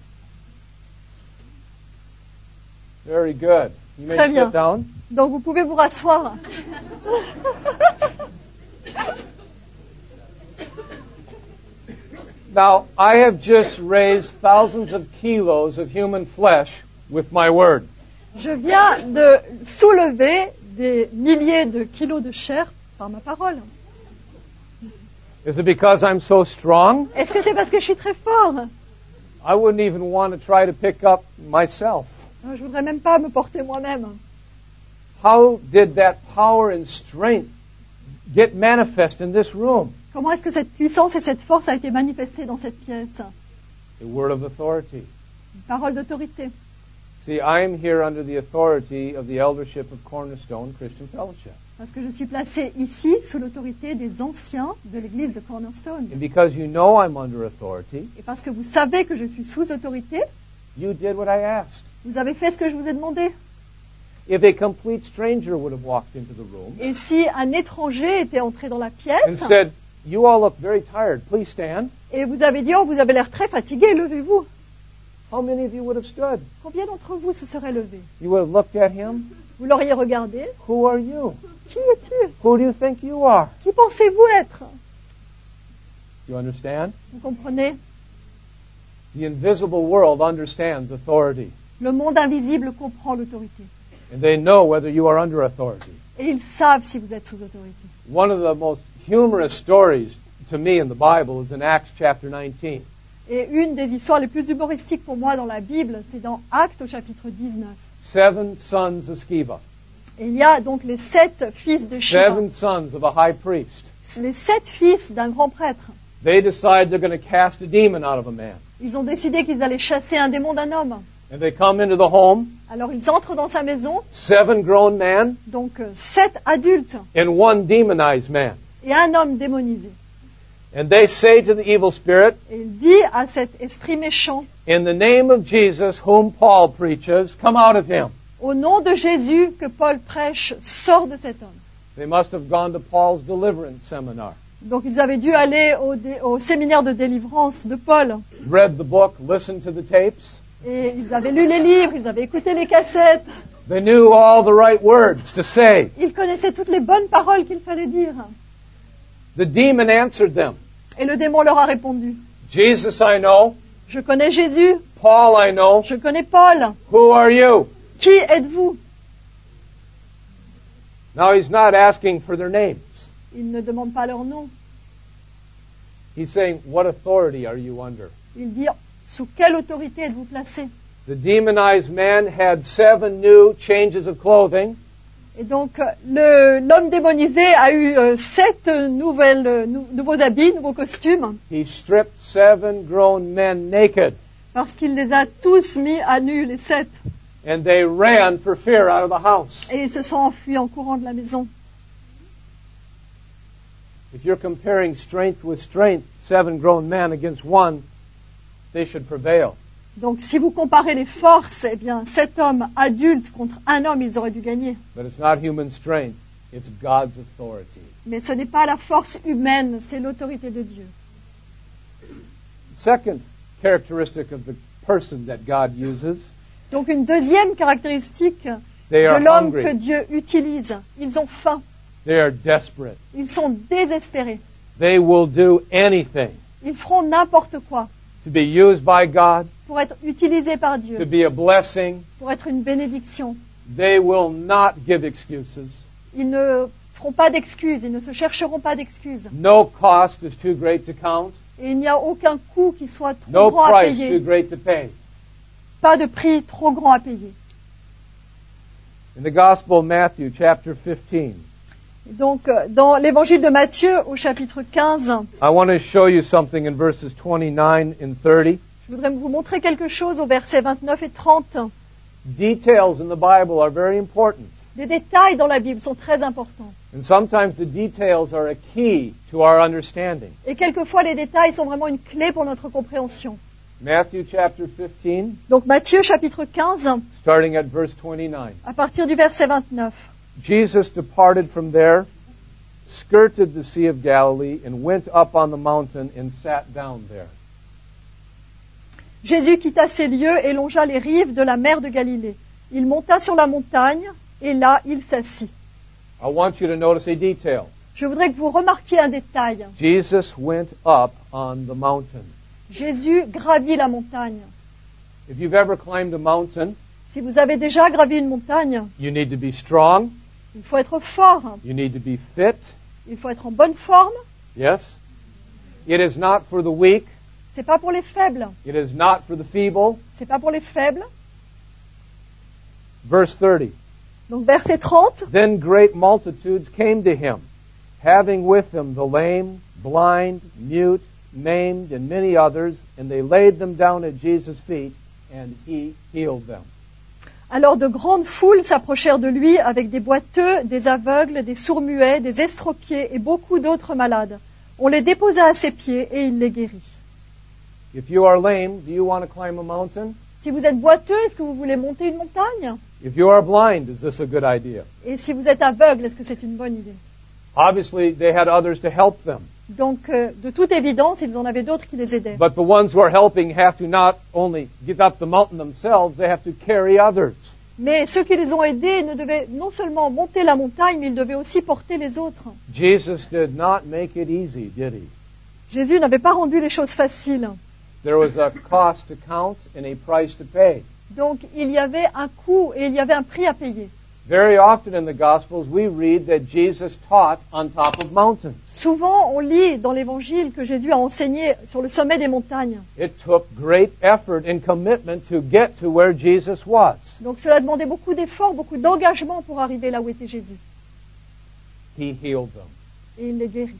Speaker 3: Very good. You may
Speaker 1: Très bien.
Speaker 3: sit down.
Speaker 1: Donc vous pouvez vous rasseoir.
Speaker 3: Now, I have just raised thousands of kilos of human flesh with my word.
Speaker 1: Je viens de soulever des milliers de kilos de chair par ma parole.
Speaker 3: Is it because I'm so strong?
Speaker 1: Est-ce que c'est parce que je suis très fort?
Speaker 3: I wouldn't even want to try to pick up myself.
Speaker 1: Je voudrais même pas me porter moi-même.
Speaker 3: How did that power and strength get manifest in this room?
Speaker 1: Comment est-ce que cette puissance et cette force a été manifestée dans cette pièce?
Speaker 3: A word of authority.
Speaker 1: Une parole d'autorité.
Speaker 3: See, I am here under the authority of the eldership of Cornerstone Christian Fellowship.
Speaker 1: Parce que je suis placé ici sous l'autorité des anciens de l'église de Cornerstone.
Speaker 3: And because you know I'm under authority,
Speaker 1: Et parce que vous savez que je suis sous autorité,
Speaker 3: you did what I asked.
Speaker 1: vous avez fait ce que je vous ai demandé.
Speaker 3: If a complete stranger would have walked into the room
Speaker 1: Et si un étranger était entré dans la
Speaker 3: and
Speaker 1: pièce
Speaker 3: said, "You all look very tired, please stand,"
Speaker 1: et vous avez dit, oh, vous avez l'air très fatigué, levez-vous.
Speaker 3: how many of you would have stood?
Speaker 1: Combien d'entre vous se seraient levés?
Speaker 3: You would have looked at him.
Speaker 1: Vous l'auriez regardé.
Speaker 3: Who are you?
Speaker 1: Qui es-tu?
Speaker 3: Who do you think you are?
Speaker 1: Qui pensez-vous être?
Speaker 3: You understand?
Speaker 1: Vous comprenez?
Speaker 3: The invisible world understands authority,
Speaker 1: Le monde invisible comprend l'autorité.
Speaker 3: and they know whether you are under authority.
Speaker 1: Et ils savent si vous êtes sous autorité.
Speaker 3: One of the most humorous stories to me in the Bible is in Acts chapter 19.
Speaker 1: Et une des histoires les plus humoristiques pour moi dans la Bible, c'est dans Actes au chapitre 19.
Speaker 3: 7 sons of Sceva,
Speaker 1: Et il y a donc les 7 fils de Sceva,
Speaker 3: 7 sons of a high priest.
Speaker 1: les 7 fils d'un grand prêtre.
Speaker 3: They decide they're going to cast a demon out of a man.
Speaker 1: Ils ont décidé qu'ils allaient chasser un démon d'un homme.
Speaker 3: And they come into the home,
Speaker 1: Alors ils entrent dans sa maison,
Speaker 3: 7 grown men
Speaker 1: donc 7 adultes
Speaker 3: and 1 demonized man.
Speaker 1: et un homme démonisé.
Speaker 3: And they say to the evil spirit,
Speaker 1: Et il dit à cet esprit méchant,
Speaker 3: "In the name of Jesus, whom Paul preaches, come out of him."
Speaker 1: au nom de Jésus que Paul prêche, sors de cet homme.
Speaker 3: They must have gone to Paul's deliverance seminar,
Speaker 1: Donc ils avaient dû aller au séminaire de délivrance de Paul.
Speaker 3: read the book, listened to the tapes.
Speaker 1: Et ils avaient lu les livres, ils avaient écouté les cassettes.
Speaker 3: They knew all the right words to say.
Speaker 1: Ils connaissaient toutes les bonnes paroles qu'il fallait dire.
Speaker 3: The demon answered them.
Speaker 1: Et le démon leur a répondu,
Speaker 3: Jesus I know.
Speaker 1: je connais Jésus,
Speaker 3: Paul I know.
Speaker 1: je connais Paul.
Speaker 3: Who are you?
Speaker 1: Qui êtes-vous?
Speaker 3: Now he's not asking for their names.
Speaker 1: Il ne demande pas leur nom.
Speaker 3: He's saying, what authority are you under?
Speaker 1: Il dit, sous quelle autorité êtes-vous placés?
Speaker 3: The demonized man had 7 new changes of clothing.
Speaker 1: Et donc, l'homme démonisé a eu 7 nouveaux habits, nouveaux costumes,
Speaker 3: He stripped 7 grown men naked,
Speaker 1: parce qu'il les a tous mis à nu, les 7.
Speaker 3: and they ran for fear out of the house.
Speaker 1: Et ils se sont enfuis en courant de la maison.
Speaker 3: If you're comparing strength with strength, 7 grown men against 1, they should prevail.
Speaker 1: Donc, si vous comparez les forces, eh bien, 7 hommes adultes contre un homme, ils auraient dû gagner.
Speaker 3: But it's not human strength, it's God's authority.
Speaker 1: Mais ce n'est pas la force humaine, c'est l'autorité de Dieu.
Speaker 3: Second characteristic of the person that God uses,
Speaker 1: Donc, une deuxième caractéristique
Speaker 3: they are
Speaker 1: de l'homme
Speaker 3: hungry.
Speaker 1: que Dieu utilise, ils ont faim,
Speaker 3: They are desperate.
Speaker 1: ils sont désespérés,
Speaker 3: They will do anything
Speaker 1: ils feront n'importe quoi
Speaker 3: to be used by God,
Speaker 1: pour être utilisés par
Speaker 3: to
Speaker 1: Dieu,
Speaker 3: be a blessing.
Speaker 1: pour être une bénédiction.
Speaker 3: They will not give excuses.
Speaker 1: Ils ne feront pas d'excuses, ils ne se chercheront pas d'excuses.
Speaker 3: No cost is too great to count.
Speaker 1: Et il n'y a aucun coût qui soit trop
Speaker 3: No
Speaker 1: grand à
Speaker 3: price too
Speaker 1: payer,
Speaker 3: great to pay.
Speaker 1: pas de prix trop grand à payer.
Speaker 3: In the Gospel of Matthew, chapter 15,
Speaker 1: Donc, dans l'évangile de Matthieu, au chapitre 15,
Speaker 3: I want to show you something in verses 29 and 30.
Speaker 1: je voudrais vous montrer quelque chose au verset 29 et 30.
Speaker 3: Details in the Bible are very important.
Speaker 1: Les détails dans la Bible sont très importants.
Speaker 3: And sometimes the details are a key to our understanding.
Speaker 1: Et quelquefois, les détails sont vraiment une clé pour notre compréhension.
Speaker 3: Matthew chapter 15,
Speaker 1: Donc, Matthieu, chapitre 15,
Speaker 3: starting at verse 29.
Speaker 1: à partir du verset 29.
Speaker 3: Jesus departed from there, skirted the Sea of Galilee, and went up on the mountain and sat down there.
Speaker 1: Jésus quitta ces lieux et longea les rives de la mer de Galilée. Il monta sur la montagne, et là, il s'assit.
Speaker 3: I want you to notice a detail.
Speaker 1: Je voudrais que vous remarquiez un détail.
Speaker 3: Jesus went up on the mountain.
Speaker 1: Jésus gravit la montagne.
Speaker 3: If you've ever climbed a mountain,
Speaker 1: Si vous avez déjà gravi une montagne,
Speaker 3: you need to be strong,
Speaker 1: il faut être fort,
Speaker 3: you need to be fit.
Speaker 1: il faut être en bonne forme.
Speaker 3: Yes? It is not for the weak,
Speaker 1: C'est pas pour les faibles.
Speaker 3: it is not for the feeble.
Speaker 1: C'est pas pour les faibles.
Speaker 3: Verse 30.
Speaker 1: Donc verset 30.
Speaker 3: Then great multitudes came to him, having with them the lame, blind, mute, maimed, and many others, and they laid them down at Jesus' feet, and he healed them.
Speaker 1: Alors de grandes foules s'approchèrent de lui avec des boiteux, des aveugles, des sourds-muets, des estropiés et beaucoup d'autres malades. On les déposa à ses pieds et il les guérit.
Speaker 3: If you are lame, do you want to climb a mountain?
Speaker 1: Si vous êtes boiteux, est-ce que vous voulez monter une montagne?
Speaker 3: If you are blind, is this a good idea?
Speaker 1: Et si vous êtes aveugle, est-ce que c'est une bonne idée?
Speaker 3: Obviously, they had others to help them.
Speaker 1: Donc, de toute évidence, ils en avaient d'autres qui les aidaient.
Speaker 3: But the ones who are helping have to not only get up the mountain themselves, they have to carry others.
Speaker 1: Mais ceux qui les ont aidés ne devaient non seulement monter la montagne, mais ils devaient aussi porter les autres.
Speaker 3: Jesus did not make it easy, did he?
Speaker 1: Jésus n'avait pas rendu les choses faciles.
Speaker 3: There was a cost to count and a price to pay.
Speaker 1: Donc, il y avait un coût et il y avait un prix à payer.
Speaker 3: Very often in the Gospels, we read that Jesus taught on top of mountains.
Speaker 1: Souvent, on lit dans l'Évangile que Jésus a enseigné sur le sommet des montagnes.
Speaker 3: It took great effort and commitment to get to where Jesus was.
Speaker 1: Donc, cela demandait beaucoup d'efforts, beaucoup d'engagement pour arriver là où était Jésus.
Speaker 3: He healed them.
Speaker 1: Et il les guérit.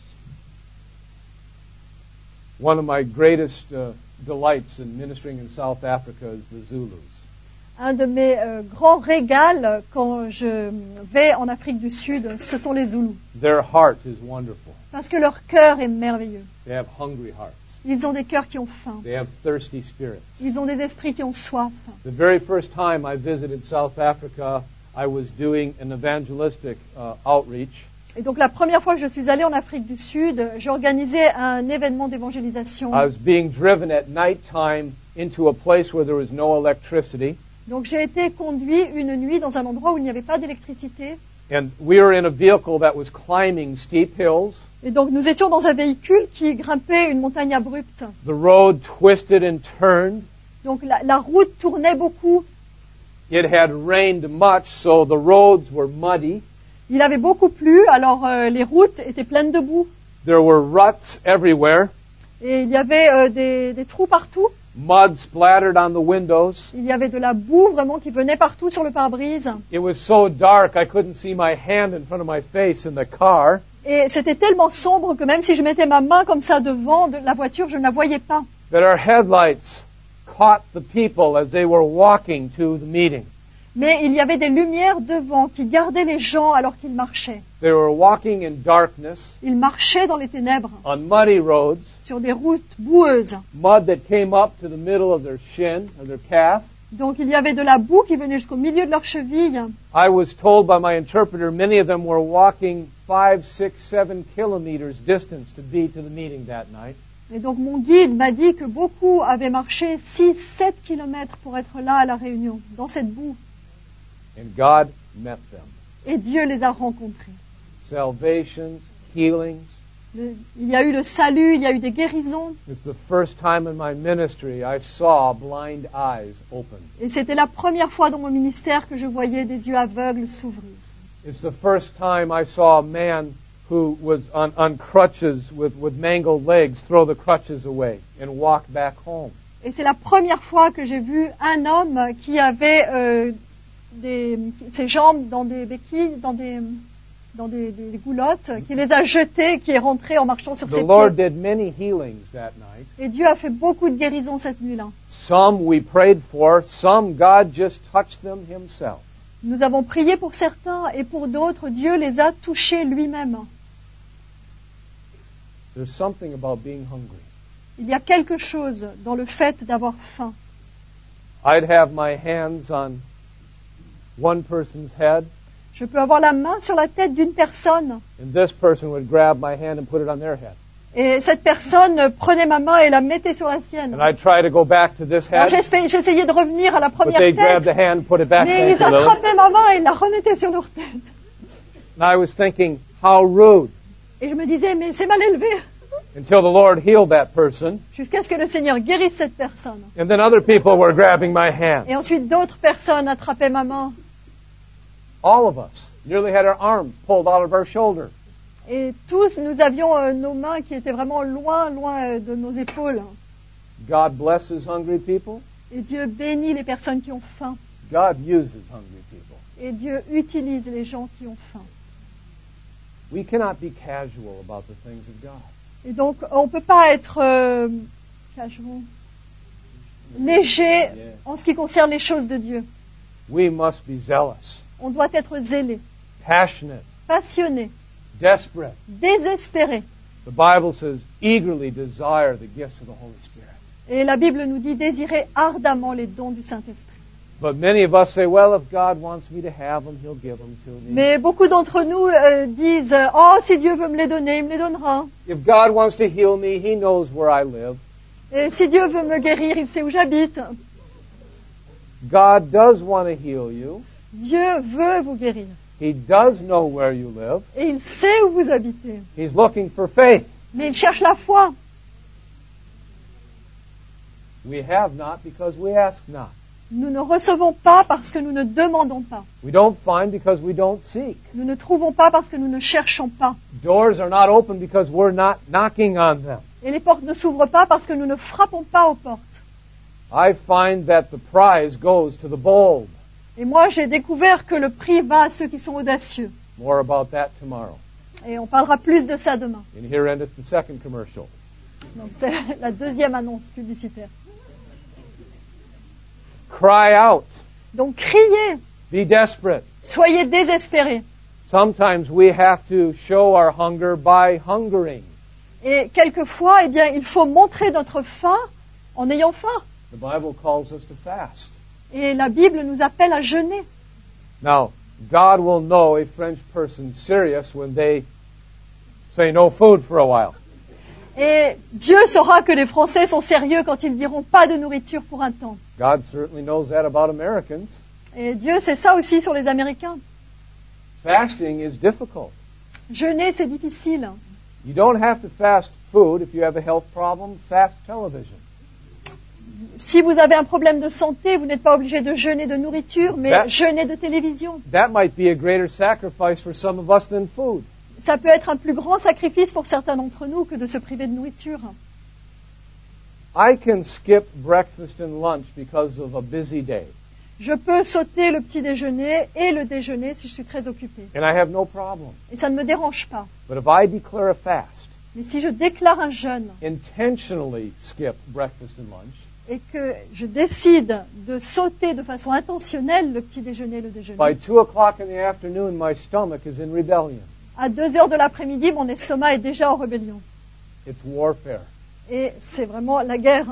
Speaker 3: One of my greatest delights in ministering in South Africa is the Zulus.
Speaker 1: Un de mes grands régals quand je vais en Afrique du Sud, ce sont les Zoulous.
Speaker 3: Their heart is wonderful.
Speaker 1: Parce que leur cœur est merveilleux.
Speaker 3: They have hungry hearts.
Speaker 1: Ils ont des cœurs qui ont faim.
Speaker 3: They have thirsty spirits.
Speaker 1: Ils ont des esprits qui ont soif.
Speaker 3: The very first time I visited South Africa, I was doing an evangelistic outreach.
Speaker 1: Et donc la première fois que je suis allée en Afrique du Sud, j'organisais un événement d'évangélisation.
Speaker 3: I was being driven at nighttime into a place where there was no electricity.
Speaker 1: Donc j'ai été conduit une nuit dans un endroit où il n'y avait pas d'électricité.
Speaker 3: And we were in a vehicle that was climbing steep hills.
Speaker 1: Et donc nous étions dans un véhicule qui grimpait une montagne abrupte.
Speaker 3: The road twisted and turned.
Speaker 1: Donc la route tournait beaucoup.
Speaker 3: It had rained much, so the roads were muddy.
Speaker 1: Il avait beaucoup plu, alors les routes étaient pleines de boue.
Speaker 3: There were ruts everywhere,
Speaker 1: Et il y avait des trous partout.
Speaker 3: mud splattered on the windows.
Speaker 1: Il y avait de la boue vraiment qui venait partout sur le pare-brise.
Speaker 3: It was so dark I couldn't see my hand in front of my face in the car.
Speaker 1: Et c'était tellement sombre que même si je mettais ma main comme ça devant la voiture, je ne la voyais pas.
Speaker 3: That our headlights caught the people as they were walking to the meeting.
Speaker 1: Mais il y avait des lumières devant qui gardaient les gens alors qu'ils marchaient.
Speaker 3: They were walking in darkness
Speaker 1: Ils marchaient dans les ténèbres,
Speaker 3: on muddy roads,
Speaker 1: sur des routes boueuses.
Speaker 3: mud that came up to the middle of their shin, or their calf.
Speaker 1: Donc il y avait de la boue qui venait jusqu'au milieu de leurs chevilles.
Speaker 3: I was told by my interpreter many of them were walking 5, 6, 7 kilometers distance to be to the meeting that night.
Speaker 1: Et donc mon guide m'a dit que beaucoup avaient marché 6-7 kilomètres pour être là à la réunion, dans cette boue.
Speaker 3: And God met them.
Speaker 1: Et Dieu les a rencontrés.
Speaker 3: Salvations, healings.
Speaker 1: Il y a eu le salut, il y a eu des guérisons.
Speaker 3: It's the first time in my ministry I saw blind eyes open.
Speaker 1: Et c'était la première fois dans mon ministère que je voyais des yeux aveugles s'ouvrir.
Speaker 3: It's the first time I saw a man who was on crutches with mangled legs throw the crutches away and walk back home.
Speaker 1: Et c'est la première fois que j'ai vu un homme qui avait ses jambes dans des béquilles, dans des goulottes, qui les a jetées, qui est rentré en marchant sur
Speaker 3: The
Speaker 1: ses
Speaker 3: Lord
Speaker 1: pieds.
Speaker 3: did many healings that night.
Speaker 1: Et Dieu a fait beaucoup de guérisons cette nuit-là.
Speaker 3: Some we prayed for, some God just touched them himself.
Speaker 1: Nous avons prié pour certains et pour d'autres, Dieu les a touchés lui-même.
Speaker 3: There's something about being hungry.
Speaker 1: Il y a quelque chose dans le fait d'avoir faim.
Speaker 3: I'd have my hands on one person's head,
Speaker 1: Je peux avoir la main sur la tête d'une personne
Speaker 3: and this person would grab my hand and put it on their head.
Speaker 1: et cette personne prenait ma main et la mettait sur la sienne.
Speaker 3: And I'd try to go back to this
Speaker 1: Alors
Speaker 3: head,
Speaker 1: j'essayais de revenir à la
Speaker 3: but
Speaker 1: première
Speaker 3: they'd grab the
Speaker 1: tête,
Speaker 3: hand and put it back
Speaker 1: mais ils
Speaker 3: to Lily.
Speaker 1: attrapaient ma main et ils la remettaient sur leur tête.
Speaker 3: And I was thinking, how rude,
Speaker 1: Et je me disais, mais c'est mal élevé,
Speaker 3: until the Lord healed that person.
Speaker 1: jusqu'à ce que le Seigneur guérisse cette personne.
Speaker 3: And then other people were grabbing my hand.
Speaker 1: Et ensuite d'autres personnes attrapaient ma main.
Speaker 3: All of us nearly had our arms pulled out of our shoulders.
Speaker 1: Et tous, nous avions nos mains qui étaient vraiment loin de nos épaules.
Speaker 3: God blesses hungry people.
Speaker 1: Et Dieu bénit les personnes qui ont faim.
Speaker 3: God uses hungry people.
Speaker 1: Et Dieu utilise les gens qui ont faim.
Speaker 3: We cannot be casual about the things of God.
Speaker 1: Et donc, on ne peut pas être léger en ce qui concerne les choses de Dieu.
Speaker 3: We must be zealous,
Speaker 1: On doit être zélé,
Speaker 3: passionate,
Speaker 1: passionné,
Speaker 3: desperate.
Speaker 1: désespéré.
Speaker 3: The Bible says, eagerly desire the gifts of the Holy Spirit.
Speaker 1: Et la Bible nous dit désirer ardemment les dons du Saint-Esprit.
Speaker 3: But many of us say, well, if God wants me to have them, He'll give them to me.
Speaker 1: Mais beaucoup d'entre nous disent « Oh, si Dieu veut me les donner, il me les donnera.
Speaker 3: If God wants to heal me, He knows where I live.
Speaker 1: Et si Dieu veut me guérir, il sait où j'habite.
Speaker 3: God does want to heal you.
Speaker 1: Dieu veut vous guérir.
Speaker 3: He does know where you live.
Speaker 1: Et il sait où vous habitez.
Speaker 3: He's looking for faith.
Speaker 1: Mais il cherche la foi.
Speaker 3: We have not because we ask not.
Speaker 1: Nous ne recevons pas parce que nous ne demandons pas.
Speaker 3: We don't find because we don't seek.
Speaker 1: Nous ne trouvons pas parce que nous ne cherchons pas.
Speaker 3: Doors are not open because we're not knocking on them.
Speaker 1: Et les portes ne s'ouvrent pas parce que nous ne frappons pas aux portes.
Speaker 3: I find that the prize goes to the bold.
Speaker 1: Et moi, j'ai découvert que le prix va à ceux qui sont audacieux.
Speaker 3: More about that tomorrow.
Speaker 1: Et on parlera plus de ça demain.
Speaker 3: And here endeth the second commercial.
Speaker 1: Donc c'est la deuxième annonce publicitaire.
Speaker 3: Cry out.
Speaker 1: Donc criez,
Speaker 3: Be desperate.
Speaker 1: soyez désespérés.
Speaker 3: Sometimes we have to show our hunger by hungering.
Speaker 1: Et quelquefois, eh bien, il faut montrer notre faim en ayant faim.
Speaker 3: The Bible calls us to fast.
Speaker 1: Et la Bible nous appelle à jeûner.
Speaker 3: Now, God will know a French person serious when they say no food for a while.
Speaker 1: Et Dieu saura que les Français sont sérieux quand ils diront pas de nourriture pour un temps.
Speaker 3: God certainly knows that about Americans.
Speaker 1: Et Dieu sait ça aussi sur les Américains.
Speaker 3: Fasting is difficult.
Speaker 1: Jeûner, c'est difficile.
Speaker 3: You don't have to fast food if you have a health problem. Fast television.
Speaker 1: Si vous avez un problème de santé, vous n'êtes pas obligé de jeûner de nourriture, mais
Speaker 3: That-
Speaker 1: jeûner de télévision.
Speaker 3: That might be a greater sacrifice for some of us than food.
Speaker 1: Ça peut être un plus grand sacrifice pour certains d'entre nous que de se priver de nourriture.
Speaker 3: I can skip breakfast and lunch because of a busy day,
Speaker 1: Je peux sauter le petit déjeuner et le déjeuner si je suis très occupée.
Speaker 3: and I have no problem.
Speaker 1: Et ça ne me dérange pas.
Speaker 3: But if I declare a fast,
Speaker 1: Mais si je déclare un jeûne
Speaker 3: intentionally skip breakfast and lunch,
Speaker 1: et que je décide de sauter de façon intentionnelle le petit déjeuner et le déjeuner,
Speaker 3: by 2 o'clock in the afternoon, my stomach is in rebellion.
Speaker 1: à 2 heures de l'après-midi, mon estomac est déjà en rébellion.
Speaker 3: It's warfare.
Speaker 1: Et c'est vraiment la guerre.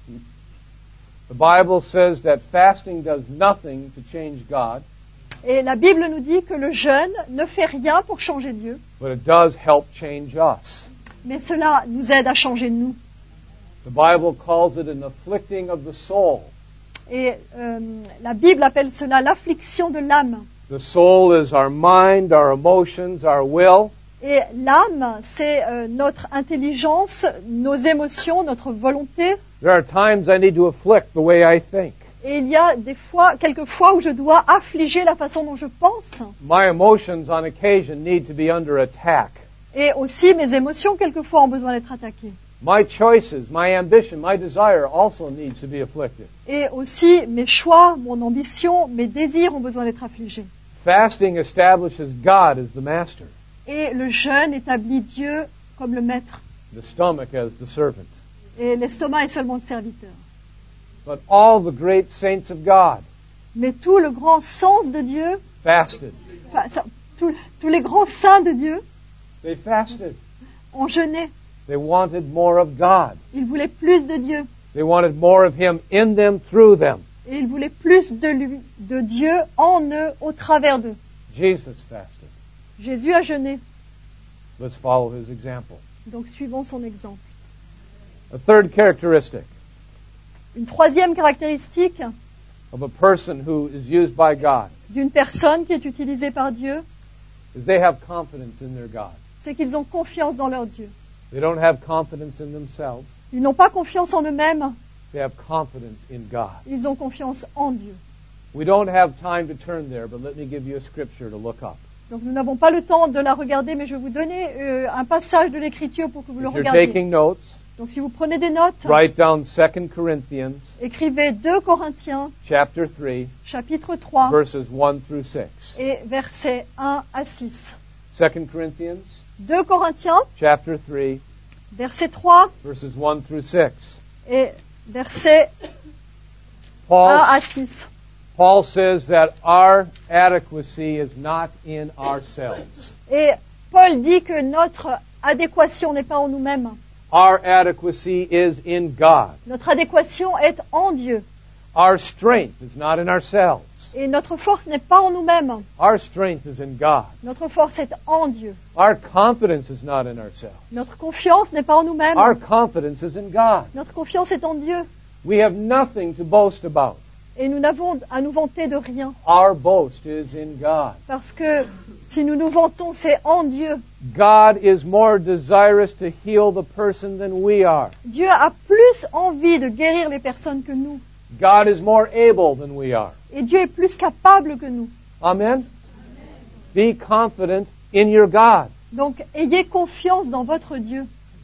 Speaker 3: The Bible says that fasting does nothing to change God,
Speaker 1: Et la Bible nous dit que le jeûne ne fait rien pour changer Dieu,
Speaker 3: but it does help change us.
Speaker 1: mais cela nous aide à changer nous.
Speaker 3: The Bible calls it an afflicting of the soul.
Speaker 1: Et la Bible appelle cela l'affliction de l'âme.
Speaker 3: The soul is our mind, our emotions, our will.
Speaker 1: Et l'âme, c'est notre intelligence, nos émotions, notre volonté.
Speaker 3: There are times I need to afflict the way I think.
Speaker 1: Et il y a quelques fois où je dois affliger la façon dont je pense.
Speaker 3: My emotions on occasion need to be under attack.
Speaker 1: Et aussi, mes émotions, quelquefois, ont besoin d'être attaquées.
Speaker 3: My choices, my ambition, my desire also needs to be afflicted.
Speaker 1: Et aussi, mes choix, mon ambition, mes désirs ont besoin d'être affligés.
Speaker 3: Fasting establishes God as the master,
Speaker 1: Et le jeûne établit Dieu comme le maître.
Speaker 3: the stomach as the servant.
Speaker 1: Et l'estomac est seulement le serviteur.
Speaker 3: But all the great saints of God
Speaker 1: Mais tout le grand sens de Dieu,
Speaker 3: fasted.
Speaker 1: tous les grands saints de Dieu
Speaker 3: They fasted.
Speaker 1: ont jeûné.
Speaker 3: They wanted more of God.
Speaker 1: Ils voulaient plus de Dieu.
Speaker 3: They wanted more of Him in them, through them.
Speaker 1: Et ils voulaient plus de lui, de Dieu en eux, au travers d'eux.
Speaker 3: Jesus fasted.
Speaker 1: Jésus a jeûné.
Speaker 3: Let's follow His example.
Speaker 1: Donc suivons son exemple.
Speaker 3: A third characteristic
Speaker 1: Une troisième caractéristique
Speaker 3: of a person who is used by God
Speaker 1: d'une personne qui est utilisée par Dieu,
Speaker 3: is they have confidence in their God.
Speaker 1: c'est qu'ils ont confiance dans leur Dieu.
Speaker 3: They don't have confidence in themselves.
Speaker 1: Ils n'ont pas confiance en eux-mêmes,
Speaker 3: They have confidence in God.
Speaker 1: ils ont confiance en Dieu.
Speaker 3: We don't have time to turn there, but let me give you a scripture to look up.
Speaker 1: Donc nous n'avons pas le temps de la regarder, mais je vais vous donner un passage de l'Écriture pour que vous le
Speaker 3: If you're
Speaker 1: regardiez.
Speaker 3: taking notes,
Speaker 1: Donc si vous prenez des notes,
Speaker 3: write down 2 Corinthians
Speaker 1: écrivez 2 Corinthiens,
Speaker 3: chapter 3,
Speaker 1: chapitre 3,
Speaker 3: verses 1 through 6.
Speaker 1: et versets 1 à 6.
Speaker 3: 2 Corinthians
Speaker 1: 2 Corinthiens,
Speaker 3: chapter 3,
Speaker 1: verset 3
Speaker 3: verses 1 through 6.
Speaker 1: et verset 1 à
Speaker 3: Paul,
Speaker 1: 6.
Speaker 3: Paul says that our adequacy is not in ourselves.
Speaker 1: Et Paul dit que notre adéquation n'est pas en nous-mêmes.
Speaker 3: Our adequacy is in God.
Speaker 1: Notre adéquation est en Dieu.
Speaker 3: Our strength is not in ourselves.
Speaker 1: Et notre force n'est pas en nous-mêmes.
Speaker 3: Our strength is in God.
Speaker 1: Notre force est en Dieu.
Speaker 3: Our confidence is not in ourselves.
Speaker 1: Notre confiance n'est pas en nous-mêmes.
Speaker 3: Our confidence is in God.
Speaker 1: Notre confiance est en Dieu.
Speaker 3: We have nothing to boast about.
Speaker 1: Et nous n'avons à nous vanter de rien.
Speaker 3: Our boast is in God.
Speaker 1: Parce que si nous nous vantons, c'est en Dieu.
Speaker 3: God is more desirous to heal the person than we are.
Speaker 1: Dieu a plus envie de guérir les personnes que nous.
Speaker 3: God is more able than we are.
Speaker 1: Et Dieu est plus capable que nous.
Speaker 3: Amen? Be confident in your God.
Speaker 1: Donc, ayez confiance dans votre Dieu.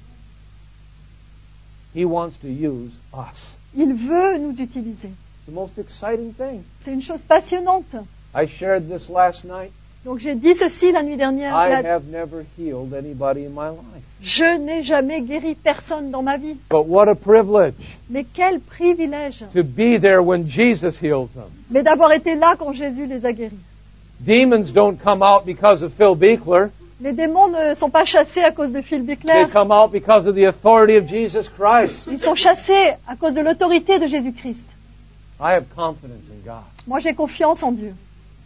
Speaker 3: He wants to use us.
Speaker 1: Il veut nous utiliser.
Speaker 3: It's the most exciting thing.
Speaker 1: C'est une chose passionnante.
Speaker 3: I shared this last night.
Speaker 1: Donc, j'ai dit ceci la nuit dernière.
Speaker 3: I have never healed anybody in my life.
Speaker 1: Je n'ai jamais guéri personne dans ma vie.
Speaker 3: But what a privilege
Speaker 1: Mais quel privilège.
Speaker 3: to be there when Jesus heals them.
Speaker 1: Mais d'avoir été là quand Jésus les a guéris.
Speaker 3: Demons don't come out because of Phil Beekler.
Speaker 1: Les démons ne sont pas chassés à cause de Phil
Speaker 3: They
Speaker 1: Bickler.
Speaker 3: come out because of the authority of Jesus Christ.
Speaker 1: Ils sont chassés à cause de l'autorité de Jésus-Christ.
Speaker 3: I have confidence in God.
Speaker 1: Moi, j'ai confiance en Dieu.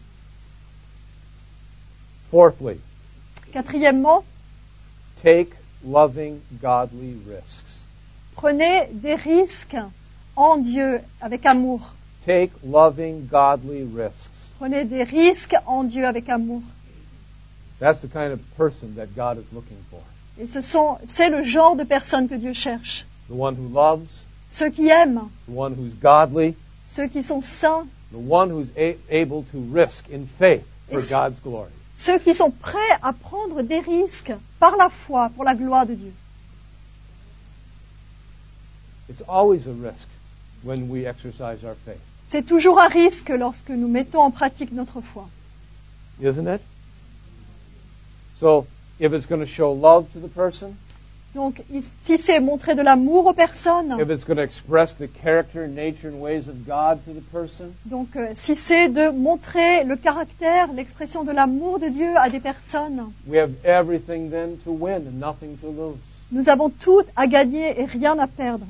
Speaker 3: Fourthly,
Speaker 1: Quatrièmement,
Speaker 3: take loving, godly risks.
Speaker 1: prenez des risques en Dieu avec amour.
Speaker 3: Take loving, godly risks.
Speaker 1: Prenez des risques en Dieu avec amour.
Speaker 3: That's the kind of person that God is looking for.
Speaker 1: Et c'est le genre de personne que Dieu cherche.
Speaker 3: The one who loves,
Speaker 1: ceux qui aiment,
Speaker 3: the one who's godly,
Speaker 1: ceux qui sont saints,
Speaker 3: the one who's able to risk in faith for
Speaker 1: Yes.
Speaker 3: God's glory.
Speaker 1: ceux qui sont prêts à prendre des risques par la foi pour la gloire de Dieu.
Speaker 3: It's always a risk when we exercise our faith,
Speaker 1: C'est toujours un risque lorsque nous mettons en pratique notre foi.
Speaker 3: isn't it? So, if it's going to show love to the person,
Speaker 1: Donc, si c'est montrer de l'amour aux personnes,
Speaker 3: if it's going to express the character, nature, and ways of God to the person,
Speaker 1: donc si c'est de montrer le caractère, l'expression de l'amour de Dieu à des personnes,
Speaker 3: we have everything then to win and nothing to lose.
Speaker 1: nous avons tout à gagner et rien à perdre.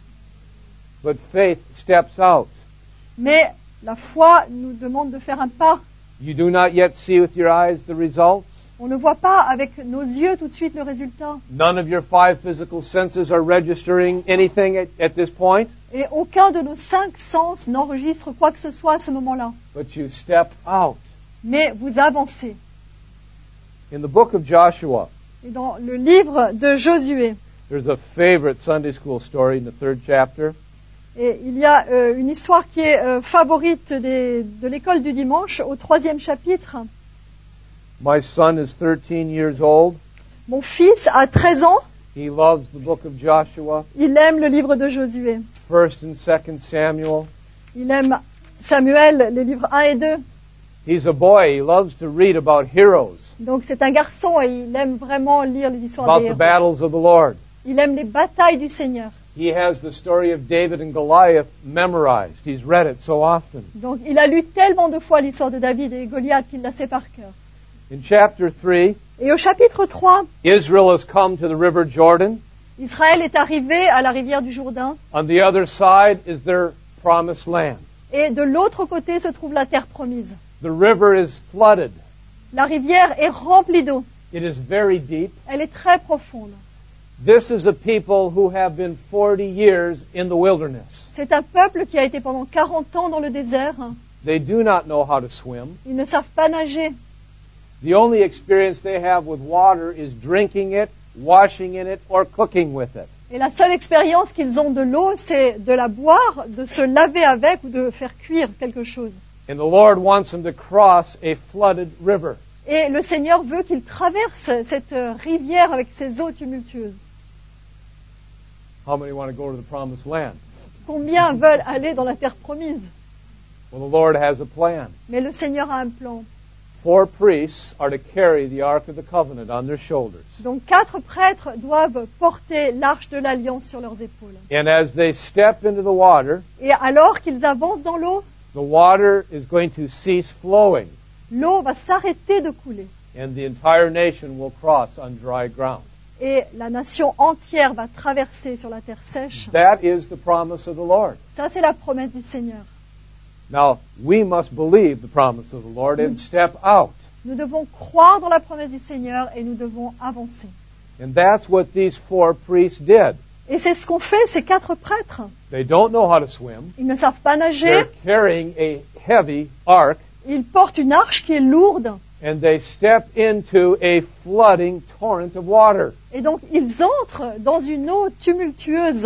Speaker 3: But faith steps out.
Speaker 1: Mais la foi nous demande de faire un pas.
Speaker 3: You do not yet see with your eyes the results.
Speaker 1: On ne voit pas avec nos yeux tout de suite le résultat.
Speaker 3: None of your 5 physical senses are registering anything at this point,
Speaker 1: Et aucun de nos 5 sens n'enregistre quoi que ce soit à ce moment-là.
Speaker 3: but you step out.
Speaker 1: Mais vous avancez.
Speaker 3: In the book of Joshua,
Speaker 1: Et dans le livre de Josué,
Speaker 3: there's a favorite Sunday school story in the 3rd chapter.
Speaker 1: et il y a une histoire qui est favorite de l'école du dimanche au 3e chapitre.
Speaker 3: My son is 13 years old.
Speaker 1: Mon fils a 13 ans,
Speaker 3: He loves the book of Joshua,
Speaker 1: il aime le livre de Josué.
Speaker 3: 1st and 2nd Samuel.
Speaker 1: Il aime Samuel, les livres 1 et 2.
Speaker 3: He's a boy. He loves to read about heroes,
Speaker 1: Donc c'est un garçon et il aime vraiment lire les histoires
Speaker 3: about
Speaker 1: des
Speaker 3: the
Speaker 1: héros.
Speaker 3: battles of the Lord.
Speaker 1: Il aime les batailles du Seigneur.
Speaker 3: He has the story of David and Goliath memorized. He's read it so often.
Speaker 1: Donc il a lu tellement de fois l'histoire de David et Goliath qu'il la sait par cœur.
Speaker 3: In chapter 3,
Speaker 1: Et au chapitre 3,
Speaker 3: Israel has come to the river Jordan.
Speaker 1: Israël est arrivé à la rivière du Jourdain
Speaker 3: On the other side is their promised land.
Speaker 1: et de l'autre côté se trouve la terre promise.
Speaker 3: The river is flooded.
Speaker 1: La rivière est remplie d'eau.
Speaker 3: It is very deep.
Speaker 1: Elle est très profonde.
Speaker 3: This is a people who have been 40 years in the wilderness.
Speaker 1: C'est un peuple qui a été pendant 40 ans dans le désert.
Speaker 3: They do not know how to swim.
Speaker 1: Ils ne savent pas nager.
Speaker 3: The only experience they have with water is drinking it, washing in it, or cooking with it.
Speaker 1: Et la seule expérience qu'ils ont de l'eau, c'est de la boire, de se laver avec ou de faire cuire quelque chose.
Speaker 3: And the Lord wants them to cross a flooded river.
Speaker 1: Et le Seigneur veut qu'ils traversent cette rivière avec ses eaux tumultueuses.
Speaker 3: How many want to go to the promised land?
Speaker 1: Combien veulent aller dans la terre promise?
Speaker 3: Well, the Lord has a plan.
Speaker 1: Mais le Seigneur a un plan.
Speaker 3: 4 priests are to carry the Ark of the Covenant on their shoulders.
Speaker 1: Donc 4 prêtres doivent porter l'arche de l'alliance sur leurs épaules.
Speaker 3: And as they step into the water,
Speaker 1: Et alors qu'ils avancent dans l'eau,
Speaker 3: the water is going to cease flowing,
Speaker 1: l'eau va s'arrêter de couler.
Speaker 3: and the entire nation will cross on dry ground.
Speaker 1: Et la nation entière va traverser sur la terre sèche.
Speaker 3: That is the promise of the Lord.
Speaker 1: Ça, c'est la promesse du Seigneur.
Speaker 3: Now, we must believe the promise of the Lord and step out.
Speaker 1: Nous devons croire dans la promesse du Seigneur et nous devons avancer.
Speaker 3: And that's what these 4 priests did.
Speaker 1: Et c'est ce qu'ont fait ces 4 prêtres.
Speaker 3: They don't know how to swim.
Speaker 1: Ils ne savent pas nager.
Speaker 3: They're carrying a heavy ark,
Speaker 1: Ils portent une arche qui est lourde.
Speaker 3: and they step into a flooding torrent of water.
Speaker 1: Et donc, ils entrent dans une eau tumultueuse.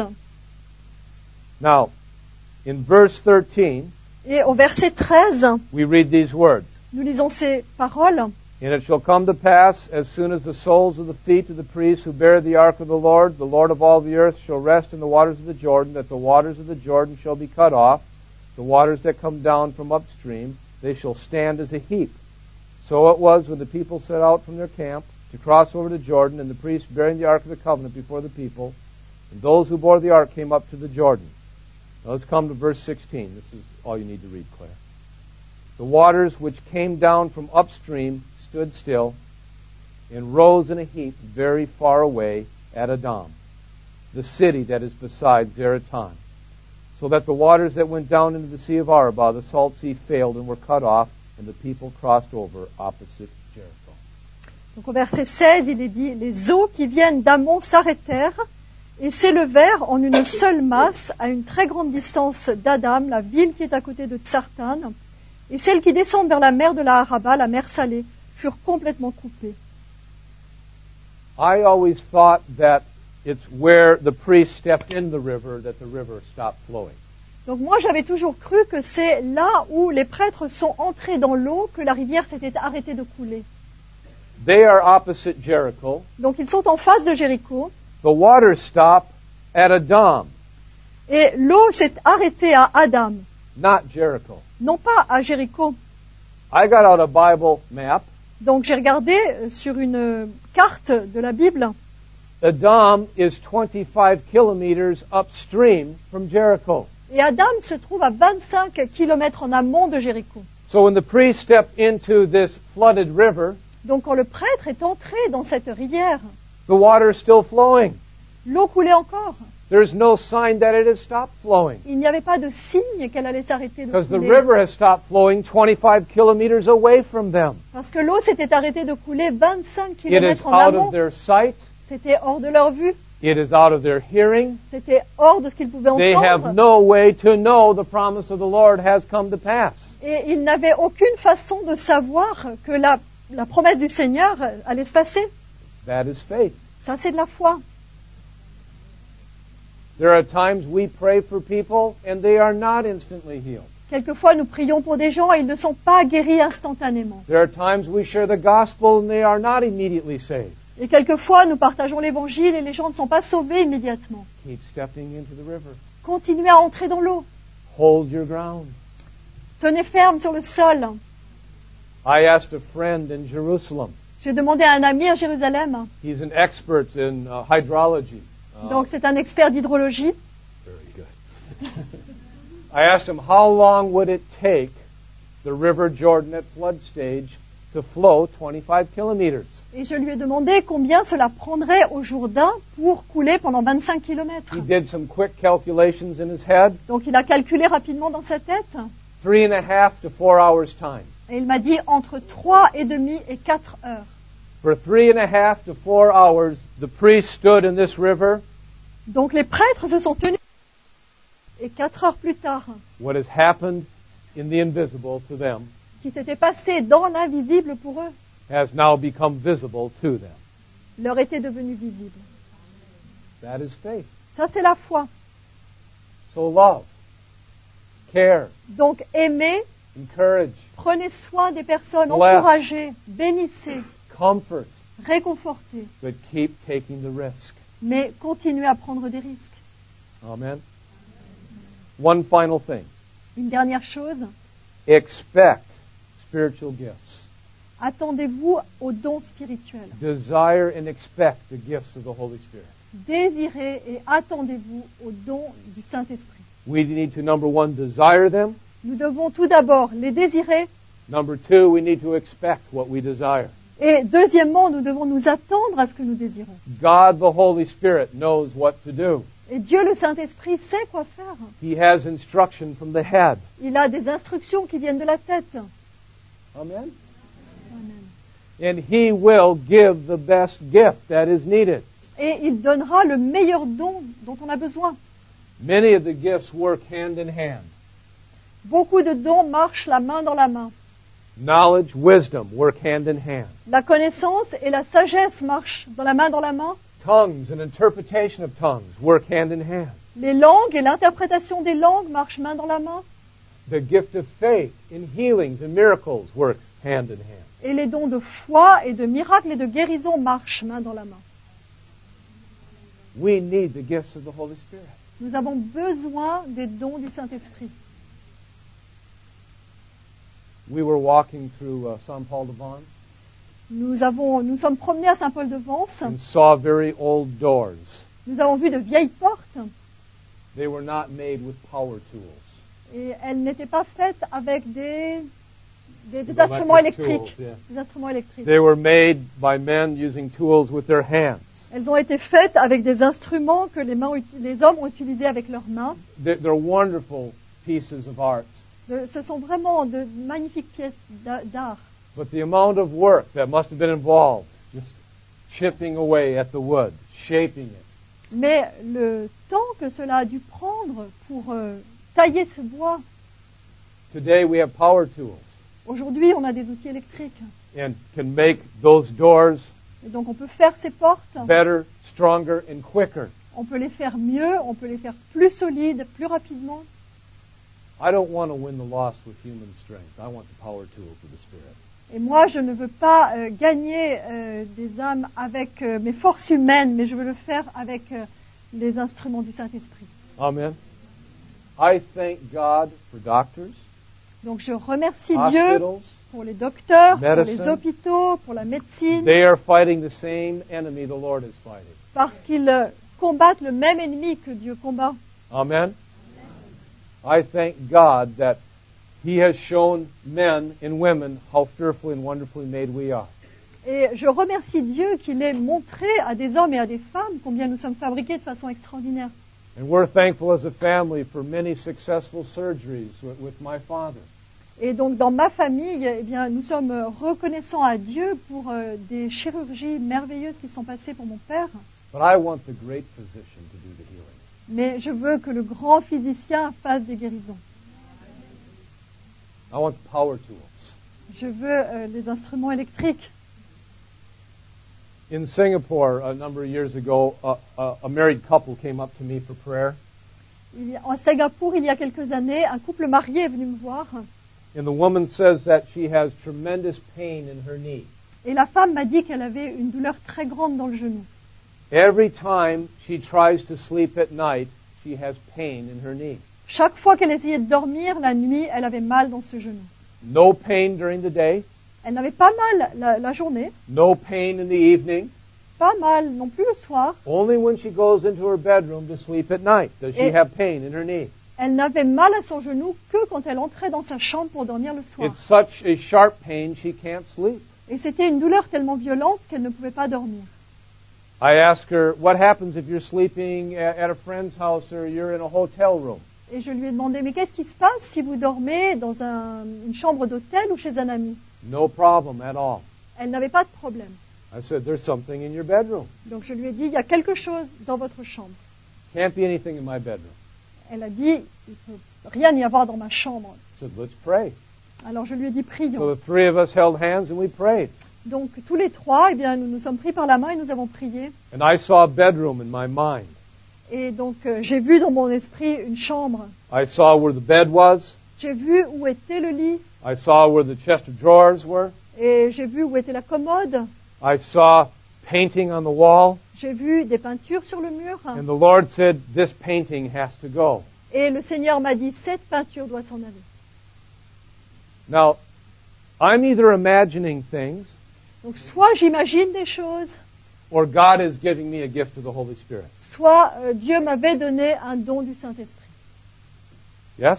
Speaker 3: Now, in verse 13,
Speaker 1: Et au verset 13,
Speaker 3: we read these words.
Speaker 1: nous lisons ces paroles.
Speaker 3: And it shall come to pass, as soon as the soles of the feet of the priests who bear the ark of the Lord of all the earth, shall rest in the waters of the Jordan, that the waters of the Jordan shall be cut off, the waters that come down from upstream, they shall stand as a heap. So it was when the people set out from their camp to cross over the Jordan, and the priests bearing the ark of the covenant before the people, and those who bore the ark came up to the Jordan. Now let's come to verse 16. This is all you need to read, Claire. The waters which came down from upstream stood still and rose in a heap very far away at Adam, the city that is beside Zaratan, so that the waters that went down into the sea of Arabah, the salt sea, failed and were cut off, and the people crossed over opposite Jericho.
Speaker 1: Donc au verset 16, il est dit, les eaux qui viennent d'Amon s'arrêtèrent et s'élevèrent en une seule masse à une très grande distance d'Adam, la ville qui est à côté de Tsartan, et celles qui descendent vers la mer de la Araba, la mer salée, furent complètement coupées.
Speaker 3: I always thought that it's where the priest stepped in the river that the river stopped flowing.
Speaker 1: Donc moi j'avais toujours cru que c'est là où les prêtres sont entrés dans l'eau que la rivière s'était arrêtée de couler.
Speaker 3: They are opposite Jericho.
Speaker 1: Donc ils sont en face de Jéricho
Speaker 3: The waters stop at Adam,
Speaker 1: et l'eau s'est arrêtée à Adam,
Speaker 3: not Jericho.
Speaker 1: non pas à Jéricho.
Speaker 3: I got out a Bible map.
Speaker 1: Donc j'ai regardé sur une carte de la Bible.
Speaker 3: Adam is 25 kilometers upstream from Jericho.
Speaker 1: Et Adam se trouve à 25 kilomètres en amont de Jéricho.
Speaker 3: So when the priest stepped into this flooded river,
Speaker 1: Donc quand le prêtre est entré dans cette rivière,
Speaker 3: the water is still flowing.
Speaker 1: l'eau coulait encore.
Speaker 3: There's no sign that it has stopped flowing
Speaker 1: Il n'y avait pas de signe qu'elle allait s'arrêter de
Speaker 3: because the
Speaker 1: couler.
Speaker 3: river has stopped flowing 25 kilometers away from them.
Speaker 1: Parce que l'eau s'était arrêtée de couler 25
Speaker 3: It is
Speaker 1: kilomètres en
Speaker 3: out
Speaker 1: amont.
Speaker 3: of their sight.
Speaker 1: C'était hors de leur vue.
Speaker 3: It is out of their hearing.
Speaker 1: C'était hors de ce qu'ils pouvaient
Speaker 3: They have
Speaker 1: entendre.
Speaker 3: no way to know the promise of the Lord has come to pass.
Speaker 1: Et ils n'avaient aucune façon de savoir que la promesse du Seigneur allait se passer.
Speaker 3: That is faith.
Speaker 1: Ça, c'est de la foi.
Speaker 3: There are times we pray for people and they are not instantly healed.
Speaker 1: Quelquefois, nous prions pour des gens et ils ne sont pas guéris instantanément.
Speaker 3: There are times we share the gospel and they are not immediately saved.
Speaker 1: Et quelquefois, nous partageons l'évangile et les gens ne sont pas sauvés immédiatement.
Speaker 3: Keep stepping into the river.
Speaker 1: Continuez à entrer dans l'eau.
Speaker 3: Hold your ground.
Speaker 1: Tenez ferme sur le sol.
Speaker 3: I asked a friend in Jerusalem.
Speaker 1: J'ai demandé à un ami à Jérusalem.
Speaker 3: He's an expert in hydrology.
Speaker 1: Donc, c'est un expert d'hydrologie.
Speaker 3: Very good. I asked him how long would it take the River Jordan at flood stage to flow 25 kilometers.
Speaker 1: Et je lui ai demandé combien cela prendrait au Jourdain pour couler pendant 25 kilomètres.
Speaker 3: He did some quick calculations in his head.
Speaker 1: Donc il a calculé rapidement dans sa tête
Speaker 3: 3.5 to 4 hours time.
Speaker 1: et il m'a dit entre 3,5 et 4 heures.
Speaker 3: For 3.5 to 4 hours, the priest stood in this river.
Speaker 1: Donc les prêtres se sont tenus et 4 heures plus tard,
Speaker 3: What has happened in the invisible to them
Speaker 1: ce qui s'était passé dans l'invisible pour eux,
Speaker 3: has now become visible to them.
Speaker 1: leur était devenu visible.
Speaker 3: That is faith.
Speaker 1: Ça c'est la foi.
Speaker 3: So love, care,
Speaker 1: Donc aimez,
Speaker 3: encourage,
Speaker 1: prenez soin des personnes,
Speaker 3: Bless.
Speaker 1: encouragez, bénissez,
Speaker 3: comfort,
Speaker 1: réconfortez,
Speaker 3: but keep taking the risk.
Speaker 1: mais continuez à prendre des risques.
Speaker 3: Amen. One final thing.
Speaker 1: Une dernière chose,
Speaker 3: Expect spiritual gifts.
Speaker 1: attendez-vous aux dons spirituels.
Speaker 3: Desire and expect the gifts of the Holy Spirit.
Speaker 1: Désirez et attendez-vous aux dons du Saint-Esprit.
Speaker 3: We need to, number one, desire them.
Speaker 1: Nous devons tout d'abord les désirer
Speaker 3: Number two, we need to expect what we desire.
Speaker 1: et deuxièmement, nous devons nous attendre à ce que nous désirons.
Speaker 3: God, the Holy Spirit, knows what to do.
Speaker 1: Et Dieu, le Saint-Esprit, sait quoi faire.
Speaker 3: He has instruction from the head.
Speaker 1: Il a des instructions qui viennent de la tête.
Speaker 3: Amen.
Speaker 1: Amen.
Speaker 3: And He will give the best gift that is needed.
Speaker 1: Et il donnera le meilleur don dont on a besoin.
Speaker 3: Many of the gifts work hand in hand.
Speaker 1: Beaucoup de dons marchent la main dans la main.
Speaker 3: Knowledge, wisdom work hand in hand.
Speaker 1: La connaissance et la sagesse marchent dans la main.
Speaker 3: Tongues and interpretation of tongues work hand in hand.
Speaker 1: Les langues et l'interprétation des langues marchent main dans la main.
Speaker 3: The gift of faith in healings and miracles work hand in hand.
Speaker 1: Et les dons de foi et de miracles et de guérison marchent main dans la main.
Speaker 3: We need the gifts of the Holy Spirit.
Speaker 1: Nous avons besoin des dons du Saint-Esprit.
Speaker 3: We were walking through St. Paul de Vence
Speaker 1: Nous sommes promenés à Saint-Paul-de-Vence.
Speaker 3: and saw very old doors.
Speaker 1: Nous avons vu de vieilles portes
Speaker 3: They were not made with power tools.
Speaker 1: et elles n'étaient pas faites avec des
Speaker 3: With
Speaker 1: instruments
Speaker 3: electric
Speaker 1: électriques.
Speaker 3: tools, yeah.
Speaker 1: Des instruments électriques.
Speaker 3: They were made by men using tools with their hands.
Speaker 1: Elles ont été faites avec des instruments que les hommes ont utilisés avec leurs mains.
Speaker 3: They're wonderful pieces of art.
Speaker 1: Ce sont vraiment de magnifiques pièces d'art.
Speaker 3: But the amount of work that must have been involved, just chipping away at the wood, shaping it.
Speaker 1: Mais le temps que cela a dû prendre pour tailler ce bois,
Speaker 3: Today we have power tools
Speaker 1: aujourd'hui on a des outils électriques.
Speaker 3: and can make those doors
Speaker 1: Et donc on peut faire ces portes
Speaker 3: better, stronger and quicker.
Speaker 1: On peut les faire mieux, on peut les faire plus solides, plus rapidement.
Speaker 3: I don't want to win the lost with human strength. I want the power tools of the Spirit.
Speaker 1: Et moi, je ne veux pas gagner des âmes avec mes forces humaines, mais je veux le faire avec les instruments du Saint-Esprit.
Speaker 3: Amen. I thank God for doctors,
Speaker 1: Donc je remercie Dieu
Speaker 3: hospitals.
Speaker 1: pour les docteurs, pour
Speaker 3: Medicine.
Speaker 1: les hôpitaux, pour la médecine,
Speaker 3: They are fighting the same enemy the Lord is fighting.
Speaker 1: parce qu'ils combattent le même ennemi que Dieu combat.
Speaker 3: Amen. I thank God that He has shown men and women how fearfully and wonderfully made we are.
Speaker 1: Et je remercie Dieu qu'il ait montré à des hommes et à des femmes combien nous sommes fabriqués de façon extraordinaire.
Speaker 3: And we're thankful as a family for many successful surgeries with my father.
Speaker 1: Et donc dans ma famille, eh bien, nous sommes reconnaissants à Dieu pour des chirurgies merveilleuses qui sont passées pour mon père.
Speaker 3: But I want the great physician to do the healing.
Speaker 1: Mais je veux que le grand physicien fasse des guérisons.
Speaker 3: I want the power tools.
Speaker 1: Je veux les instruments électriques.
Speaker 3: In Singapore, a number of years ago, a married couple came up to me for prayer.
Speaker 1: En Singapour, il y a quelques années, un couple marié est venu me voir.
Speaker 3: And the woman says that she has tremendous pain in her knee.
Speaker 1: Et la femme m'a dit qu'elle avait une douleur très grande dans le genou.
Speaker 3: Every time she tries to sleep at night, she has pain in her knee.
Speaker 1: Chaque fois qu'elle essayait de dormir la nuit, elle avait mal dans ce genou.
Speaker 3: No pain during the day,
Speaker 1: Elle n'avait pas mal la journée,
Speaker 3: no pain in the evening.
Speaker 1: pas mal non plus le soir.
Speaker 3: Only when she goes into her bedroom to sleep at night does she have pain in her knee.
Speaker 1: Elle n'avait mal à son genou que quand elle entrait dans sa chambre pour dormir le soir.
Speaker 3: It's such a sharp pain she can't sleep.
Speaker 1: Et c'était une douleur tellement violente qu'elle ne pouvait pas dormir.
Speaker 3: I ask her, what happens if you're sleeping at a friend's house or you're in a hotel room?
Speaker 1: Et je lui ai demandé, mais qu'est-ce qui se passe si vous dormez dans une chambre d'hôtel ou chez un ami?
Speaker 3: No problem at all.
Speaker 1: Elle n'avait pas de problème.
Speaker 3: I said, there's something in your bedroom.
Speaker 1: Donc je lui ai dit, il y a quelque chose dans votre chambre.
Speaker 3: Can't be anything in my bedroom.
Speaker 1: Elle a dit, il ne peut rien y avoir dans ma chambre.
Speaker 3: I said, let's pray.
Speaker 1: Alors je lui ai dit,
Speaker 3: So
Speaker 1: prions.
Speaker 3: the three of us held hands and we prayed.
Speaker 1: Donc tous les trois, eh bien, nous nous sommes pris par la main et nous avons prié.
Speaker 3: And I saw a bedroom in my mind.
Speaker 1: Et donc j'ai vu dans mon esprit une chambre.
Speaker 3: I saw where the bed was.
Speaker 1: J'ai vu où était le lit.
Speaker 3: I saw where the chest of drawers were.
Speaker 1: Et j'ai vu où était la commode.
Speaker 3: I saw painting on the wall.
Speaker 1: J'ai vu des peintures sur le mur.
Speaker 3: And the Lord said, this painting has to go.
Speaker 1: Et le Seigneur m'a dit, cette peinture doit s'en aller.
Speaker 3: Now, I'm either imagining things
Speaker 1: Donc soit j'imagine des choses,
Speaker 3: or God is giving me a gift of the Holy Spirit.
Speaker 1: soit Dieu m'avait donné un don du Saint-Esprit.
Speaker 3: Yes?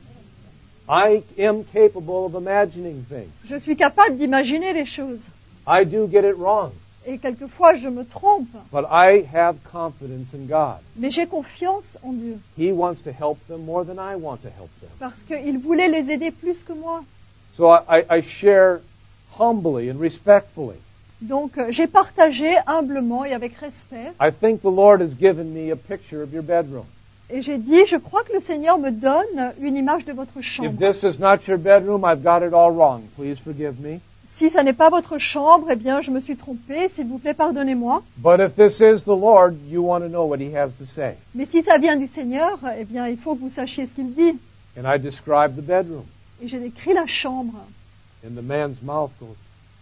Speaker 3: I am capable of imagining things.
Speaker 1: Je suis capable d'imaginer les choses.
Speaker 3: I do get it wrong.
Speaker 1: Et quelquefois je me trompe.
Speaker 3: But I have confidence in God.
Speaker 1: Mais j'ai confiance en Dieu.
Speaker 3: He wants to help them more than I want to help them.
Speaker 1: Parce qu'il voulait les aider plus que moi.
Speaker 3: So I share humbly and respectfully.
Speaker 1: Donc j'ai partagé humblement et avec respect.
Speaker 3: I think the Lord has given me a picture of your bedroom.
Speaker 1: Et j'ai dit, je crois que le Seigneur me donne une image de votre
Speaker 3: If
Speaker 1: chambre.
Speaker 3: this is not your bedroom, I've got it all wrong. Please forgive me.
Speaker 1: Si ça n'est pas votre chambre, eh bien je me suis trompée. S'il vous plaît, pardonnez-moi.
Speaker 3: But if this is the Lord, you want to know what He has to say.
Speaker 1: Mais si ça vient du Seigneur, eh bien il faut que vous sachiez ce qu'il dit.
Speaker 3: And I describe the bedroom.
Speaker 1: Et j'ai décrit la chambre.
Speaker 3: And the man's mouth goes,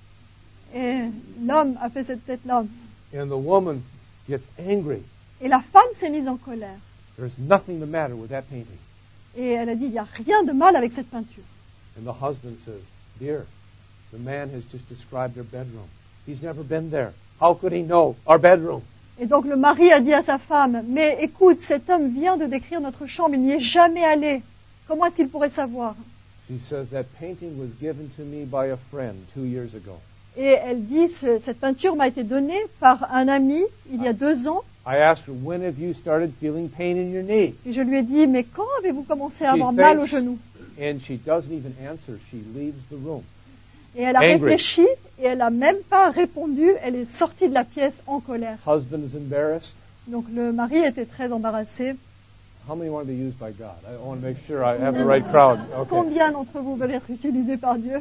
Speaker 1: Et l'homme a fait cette tête-là.
Speaker 3: and the woman gets angry.
Speaker 1: Et la femme s'est mise en colère.
Speaker 3: There's nothing the matter with that painting.
Speaker 1: Et elle a dit, il n'y a rien de mal avec cette peinture.
Speaker 3: And the husband says, dear, the man has just described their bedroom. He's never been there. How could he know our bedroom?
Speaker 1: Et donc le mari a dit à sa femme, mais écoute, cet homme vient de décrire notre chambre, il n'y est jamais allé. Comment est-ce qu'il pourrait savoir?
Speaker 3: She says, that painting was given to me by a friend 2 years ago.
Speaker 1: Et elle dit, cette peinture m'a été donnée par un ami il y a 2 ans.
Speaker 3: I asked her, when have you started feeling pain in your knee?
Speaker 1: Et je lui ai dit, mais quand avez-vous commencé à
Speaker 3: She
Speaker 1: avoir mal au
Speaker 3: thinks-
Speaker 1: genou?
Speaker 3: And she doesn't even answer. She leaves the room.
Speaker 1: Et elle a
Speaker 3: Angry.
Speaker 1: réfléchi et elle n'a même pas répondu. Elle est sortie de la pièce en colère.
Speaker 3: Husband is embarrassed.
Speaker 1: Donc le mari était très embarrassé.
Speaker 3: How many want to be used by God? I want to make sure I have the right crowd. Okay.
Speaker 1: Combien d'entre vous veulent être utilisés par Dieu?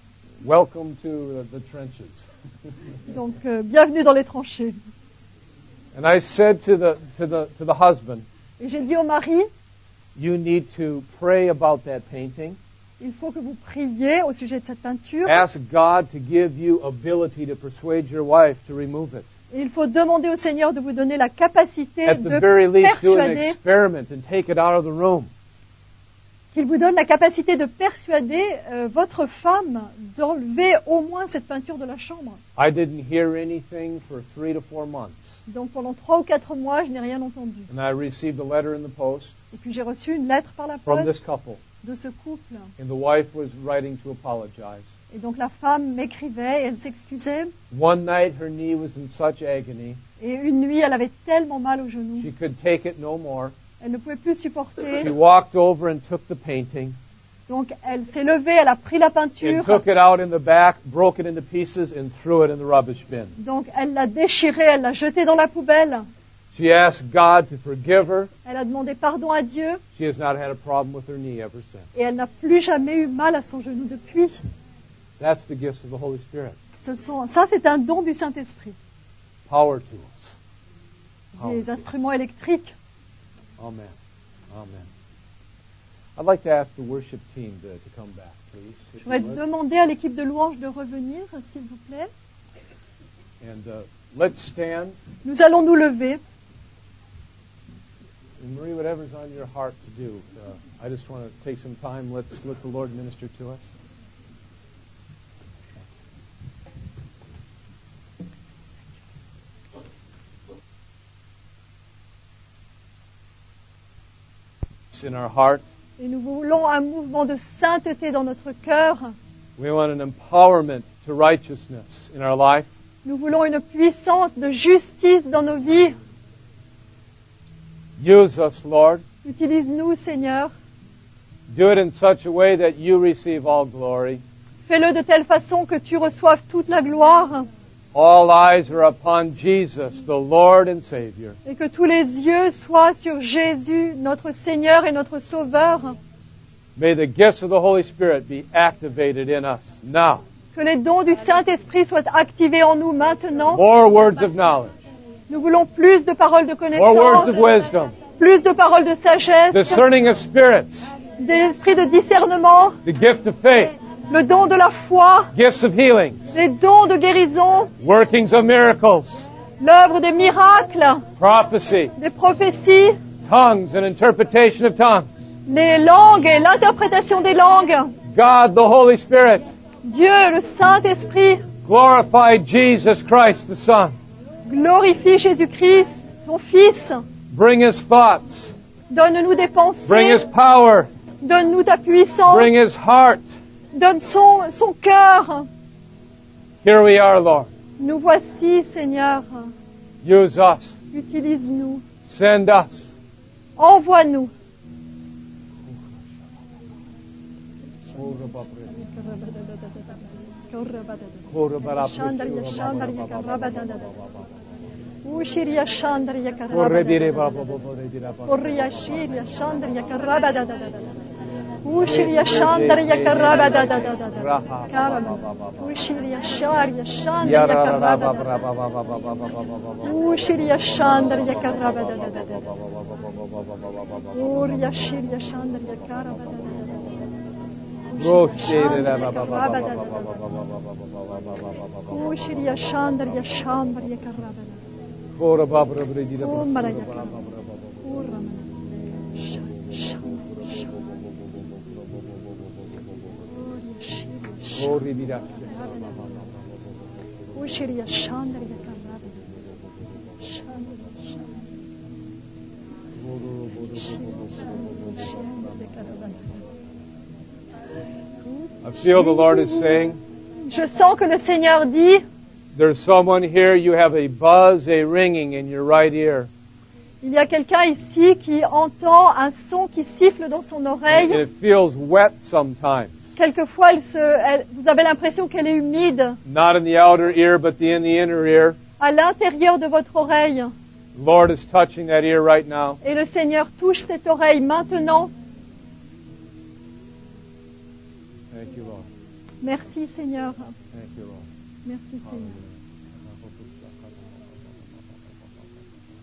Speaker 3: Welcome to the trenches.
Speaker 1: Donc bienvenue dans les tranchées.
Speaker 3: And I said to the husband,
Speaker 1: Et j'ai dit au mari,
Speaker 3: you need to pray about that painting.
Speaker 1: il faut que vous priez au sujet de cette peinture.
Speaker 3: Ask God to give you ability to persuade your wife to remove it.
Speaker 1: Et il faut demander au Seigneur de vous donner la capacité
Speaker 3: At
Speaker 1: de
Speaker 3: the very least, do an
Speaker 1: persuader,
Speaker 3: experiment and take it out of the room.
Speaker 1: qu'il vous donne la capacité de persuader votre femme d'enlever au moins cette peinture de la chambre.
Speaker 3: I didn't hear anything for 3 to 4 months.
Speaker 1: Donc pendant 3 ou 4 mois, je n'ai rien entendu.
Speaker 3: And I received a letter in the post
Speaker 1: Et puis j'ai reçu une lettre par la
Speaker 3: from
Speaker 1: poste
Speaker 3: this couple.
Speaker 1: de ce couple.
Speaker 3: And the wife was writing to apologize.
Speaker 1: Et donc la femme m'écrivait et elle s'excusait.
Speaker 3: One night her knee was in such agony,
Speaker 1: Et une nuit, elle avait tellement mal au genou.
Speaker 3: she could take it no more.
Speaker 1: Elle ne pouvait plus supporter.
Speaker 3: She walked over and took the painting
Speaker 1: Donc elle s'est levée, elle a pris la
Speaker 3: and
Speaker 1: peinture.
Speaker 3: took it out in the back, broke it into pieces, and threw it in the rubbish bin.
Speaker 1: Donc elle l'a déchirée, elle l'a jetée dans la poubelle.
Speaker 3: She asked God to forgive her.
Speaker 1: Elle a demandé pardon à Dieu.
Speaker 3: She has not had a problem with her knee ever since.
Speaker 1: Et elle n'a plus jamais eu mal à son genou depuis.
Speaker 3: That's the gifts of the Holy Spirit.
Speaker 1: Ça, c'est un don du Saint-Esprit.
Speaker 3: Power tools.
Speaker 1: Des instruments électriques.
Speaker 3: Amen. Amen. I'd like to ask the worship team to come back, please.
Speaker 1: Je voudrais demander à l'équipe de louange de revenir, s'il vous plaît.
Speaker 3: And let's stand.
Speaker 1: Nous allons nous lever.
Speaker 3: And Marie, whatever's on your heart to do, I just want to take some time. Let's let the Lord minister to us. In our heart,
Speaker 1: Et nous voulons un mouvement de sainteté dans notre cœur.
Speaker 3: we want an empowerment to righteousness in our life.
Speaker 1: Nous voulons une puissance de justice dans nos vies.
Speaker 3: Use us, Lord.
Speaker 1: Utilise-nous, Seigneur.
Speaker 3: Do it in such a way that you receive all glory.
Speaker 1: Fais-le de telle façon que tu reçoives toute la gloire
Speaker 3: All eyes are upon Jesus, the Lord and Savior.
Speaker 1: et que tous les yeux soient sur Jésus, notre Seigneur et notre Sauveur.
Speaker 3: May the gifts of the Holy Spirit be activated in us now.
Speaker 1: Que les dons du Saint-Esprit soient activés en nous maintenant.
Speaker 3: More words of knowledge,
Speaker 1: Nous voulons plus de paroles de
Speaker 3: more words of
Speaker 1: connaissance,
Speaker 3: wisdom,
Speaker 1: plus de paroles de sagesse,
Speaker 3: discerning of spirits,
Speaker 1: des esprits de discernement,
Speaker 3: the gift of faith,
Speaker 1: le don de la foi,
Speaker 3: gifts of healing,
Speaker 1: les dons de guérison,
Speaker 3: workings of miracles,
Speaker 1: l'œuvre des miracles,
Speaker 3: prophecy,
Speaker 1: des prophéties,
Speaker 3: tongues and interpretation of tongues.
Speaker 1: les langues et l'interprétation des langues.
Speaker 3: God, the Holy Spirit,
Speaker 1: Dieu, le Saint-Esprit,
Speaker 3: glorify Jesus Christ, the Son.
Speaker 1: glorifie Jésus-Christ, son Fils.
Speaker 3: Bring His thoughts,
Speaker 1: Donne-nous des
Speaker 3: bring His
Speaker 1: pensées,
Speaker 3: power,
Speaker 1: donne-nous ta puissance,
Speaker 3: bring His heart.
Speaker 1: donne son cœur.
Speaker 3: Here we are, Lord.
Speaker 1: Nous voici, Seigneur.
Speaker 3: Use us.
Speaker 1: Utilise-nous.
Speaker 3: Send us.
Speaker 1: Envoie-nous. Ushiria Shandriya Karabada. Urriya Shiria Shandriya Karabada. Ushiria Shandriya Karabada. Karama. Ushiria Sharia Shandriya Karabada. Ushiria Shandriya Karabada. Urriya Shiria Shandriya Karabada. Ushiria Shandriya Shambriya Karabada.
Speaker 3: I feel the Lord is saying,
Speaker 1: Je sens que le Seigneur dit,
Speaker 3: there's someone here, you have a buzz, a ringing in your right ear.
Speaker 1: il y a quelqu'un ici qui entend un son qui siffle dans son
Speaker 3: And
Speaker 1: oreille.
Speaker 3: it feels wet sometimes.
Speaker 1: Quelquefois, vous avez l'impression qu'elle est humide
Speaker 3: Not in the outer ear, but in the inner ear.
Speaker 1: à l'intérieur de votre oreille.
Speaker 3: The Lord is touching that ear right now.
Speaker 1: Et le Seigneur touche cette oreille maintenant.
Speaker 3: Thank you, Lord.
Speaker 1: Merci Seigneur.
Speaker 3: Thank you, Lord.
Speaker 1: Merci Seigneur.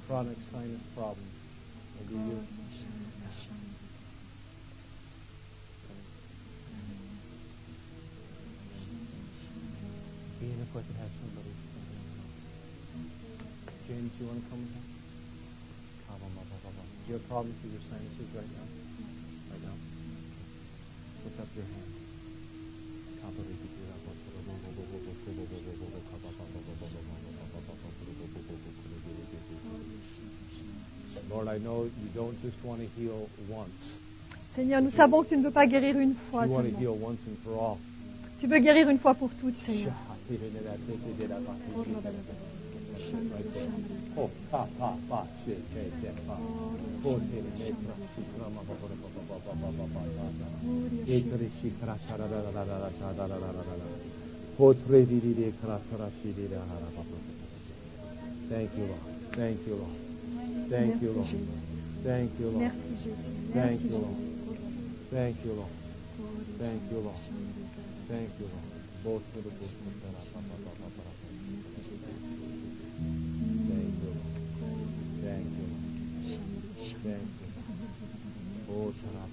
Speaker 3: chronic sinus problems. And do you? Ian, if I could have somebody. James, you want to come with us? Do you have problems with your sinuses right now? Right now? Lift up your hand. Lord, I know you don't just want to heal once.
Speaker 1: Seigneur, nous savons que tu ne veux pas guérir une fois
Speaker 3: You want to
Speaker 1: seulement.
Speaker 3: heal once and for all.
Speaker 1: Tu veux guérir une fois pour toutes, Seigneur.
Speaker 3: Oh, pa, pa, pa, shit, shit, shit, pa. Oh, shit, shit, Thank you, Lord. Thank you, Lord. Thank you, Lord. Thank you, Lord.
Speaker 1: Merci, Jésus.
Speaker 3: Thank
Speaker 1: Merci,
Speaker 3: you, Lord.
Speaker 1: Jésus.
Speaker 3: Thank you, Lord. Thank you, Lord. Thank you, Lord. Both for the book. Thank you, Lord. Thank you, Lord. Thank you. Oh,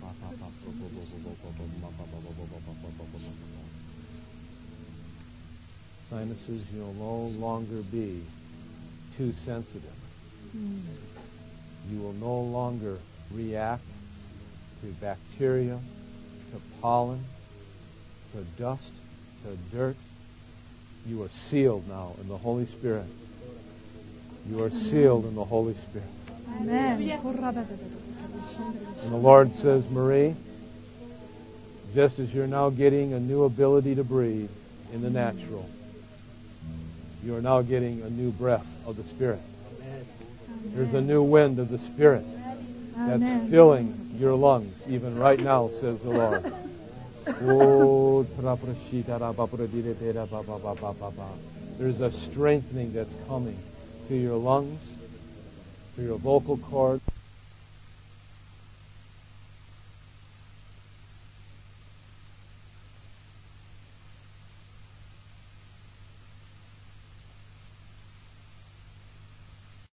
Speaker 3: sinuses, you'll no longer be too sensitive. You will no longer react to bacteria, to pollen, to dust, to dirt. You are sealed now in the Holy Spirit. You are sealed in the Holy Spirit.
Speaker 1: Amen.
Speaker 3: And the Lord says, Marie, just as you're now getting a new ability to breathe in the natural, you are now getting a new breath of the Spirit. There's a new wind of the Spirit that's
Speaker 1: Amen.
Speaker 3: filling your lungs, even right now, says the Lord. There's a strengthening that's coming to your lungs, to your vocal cords.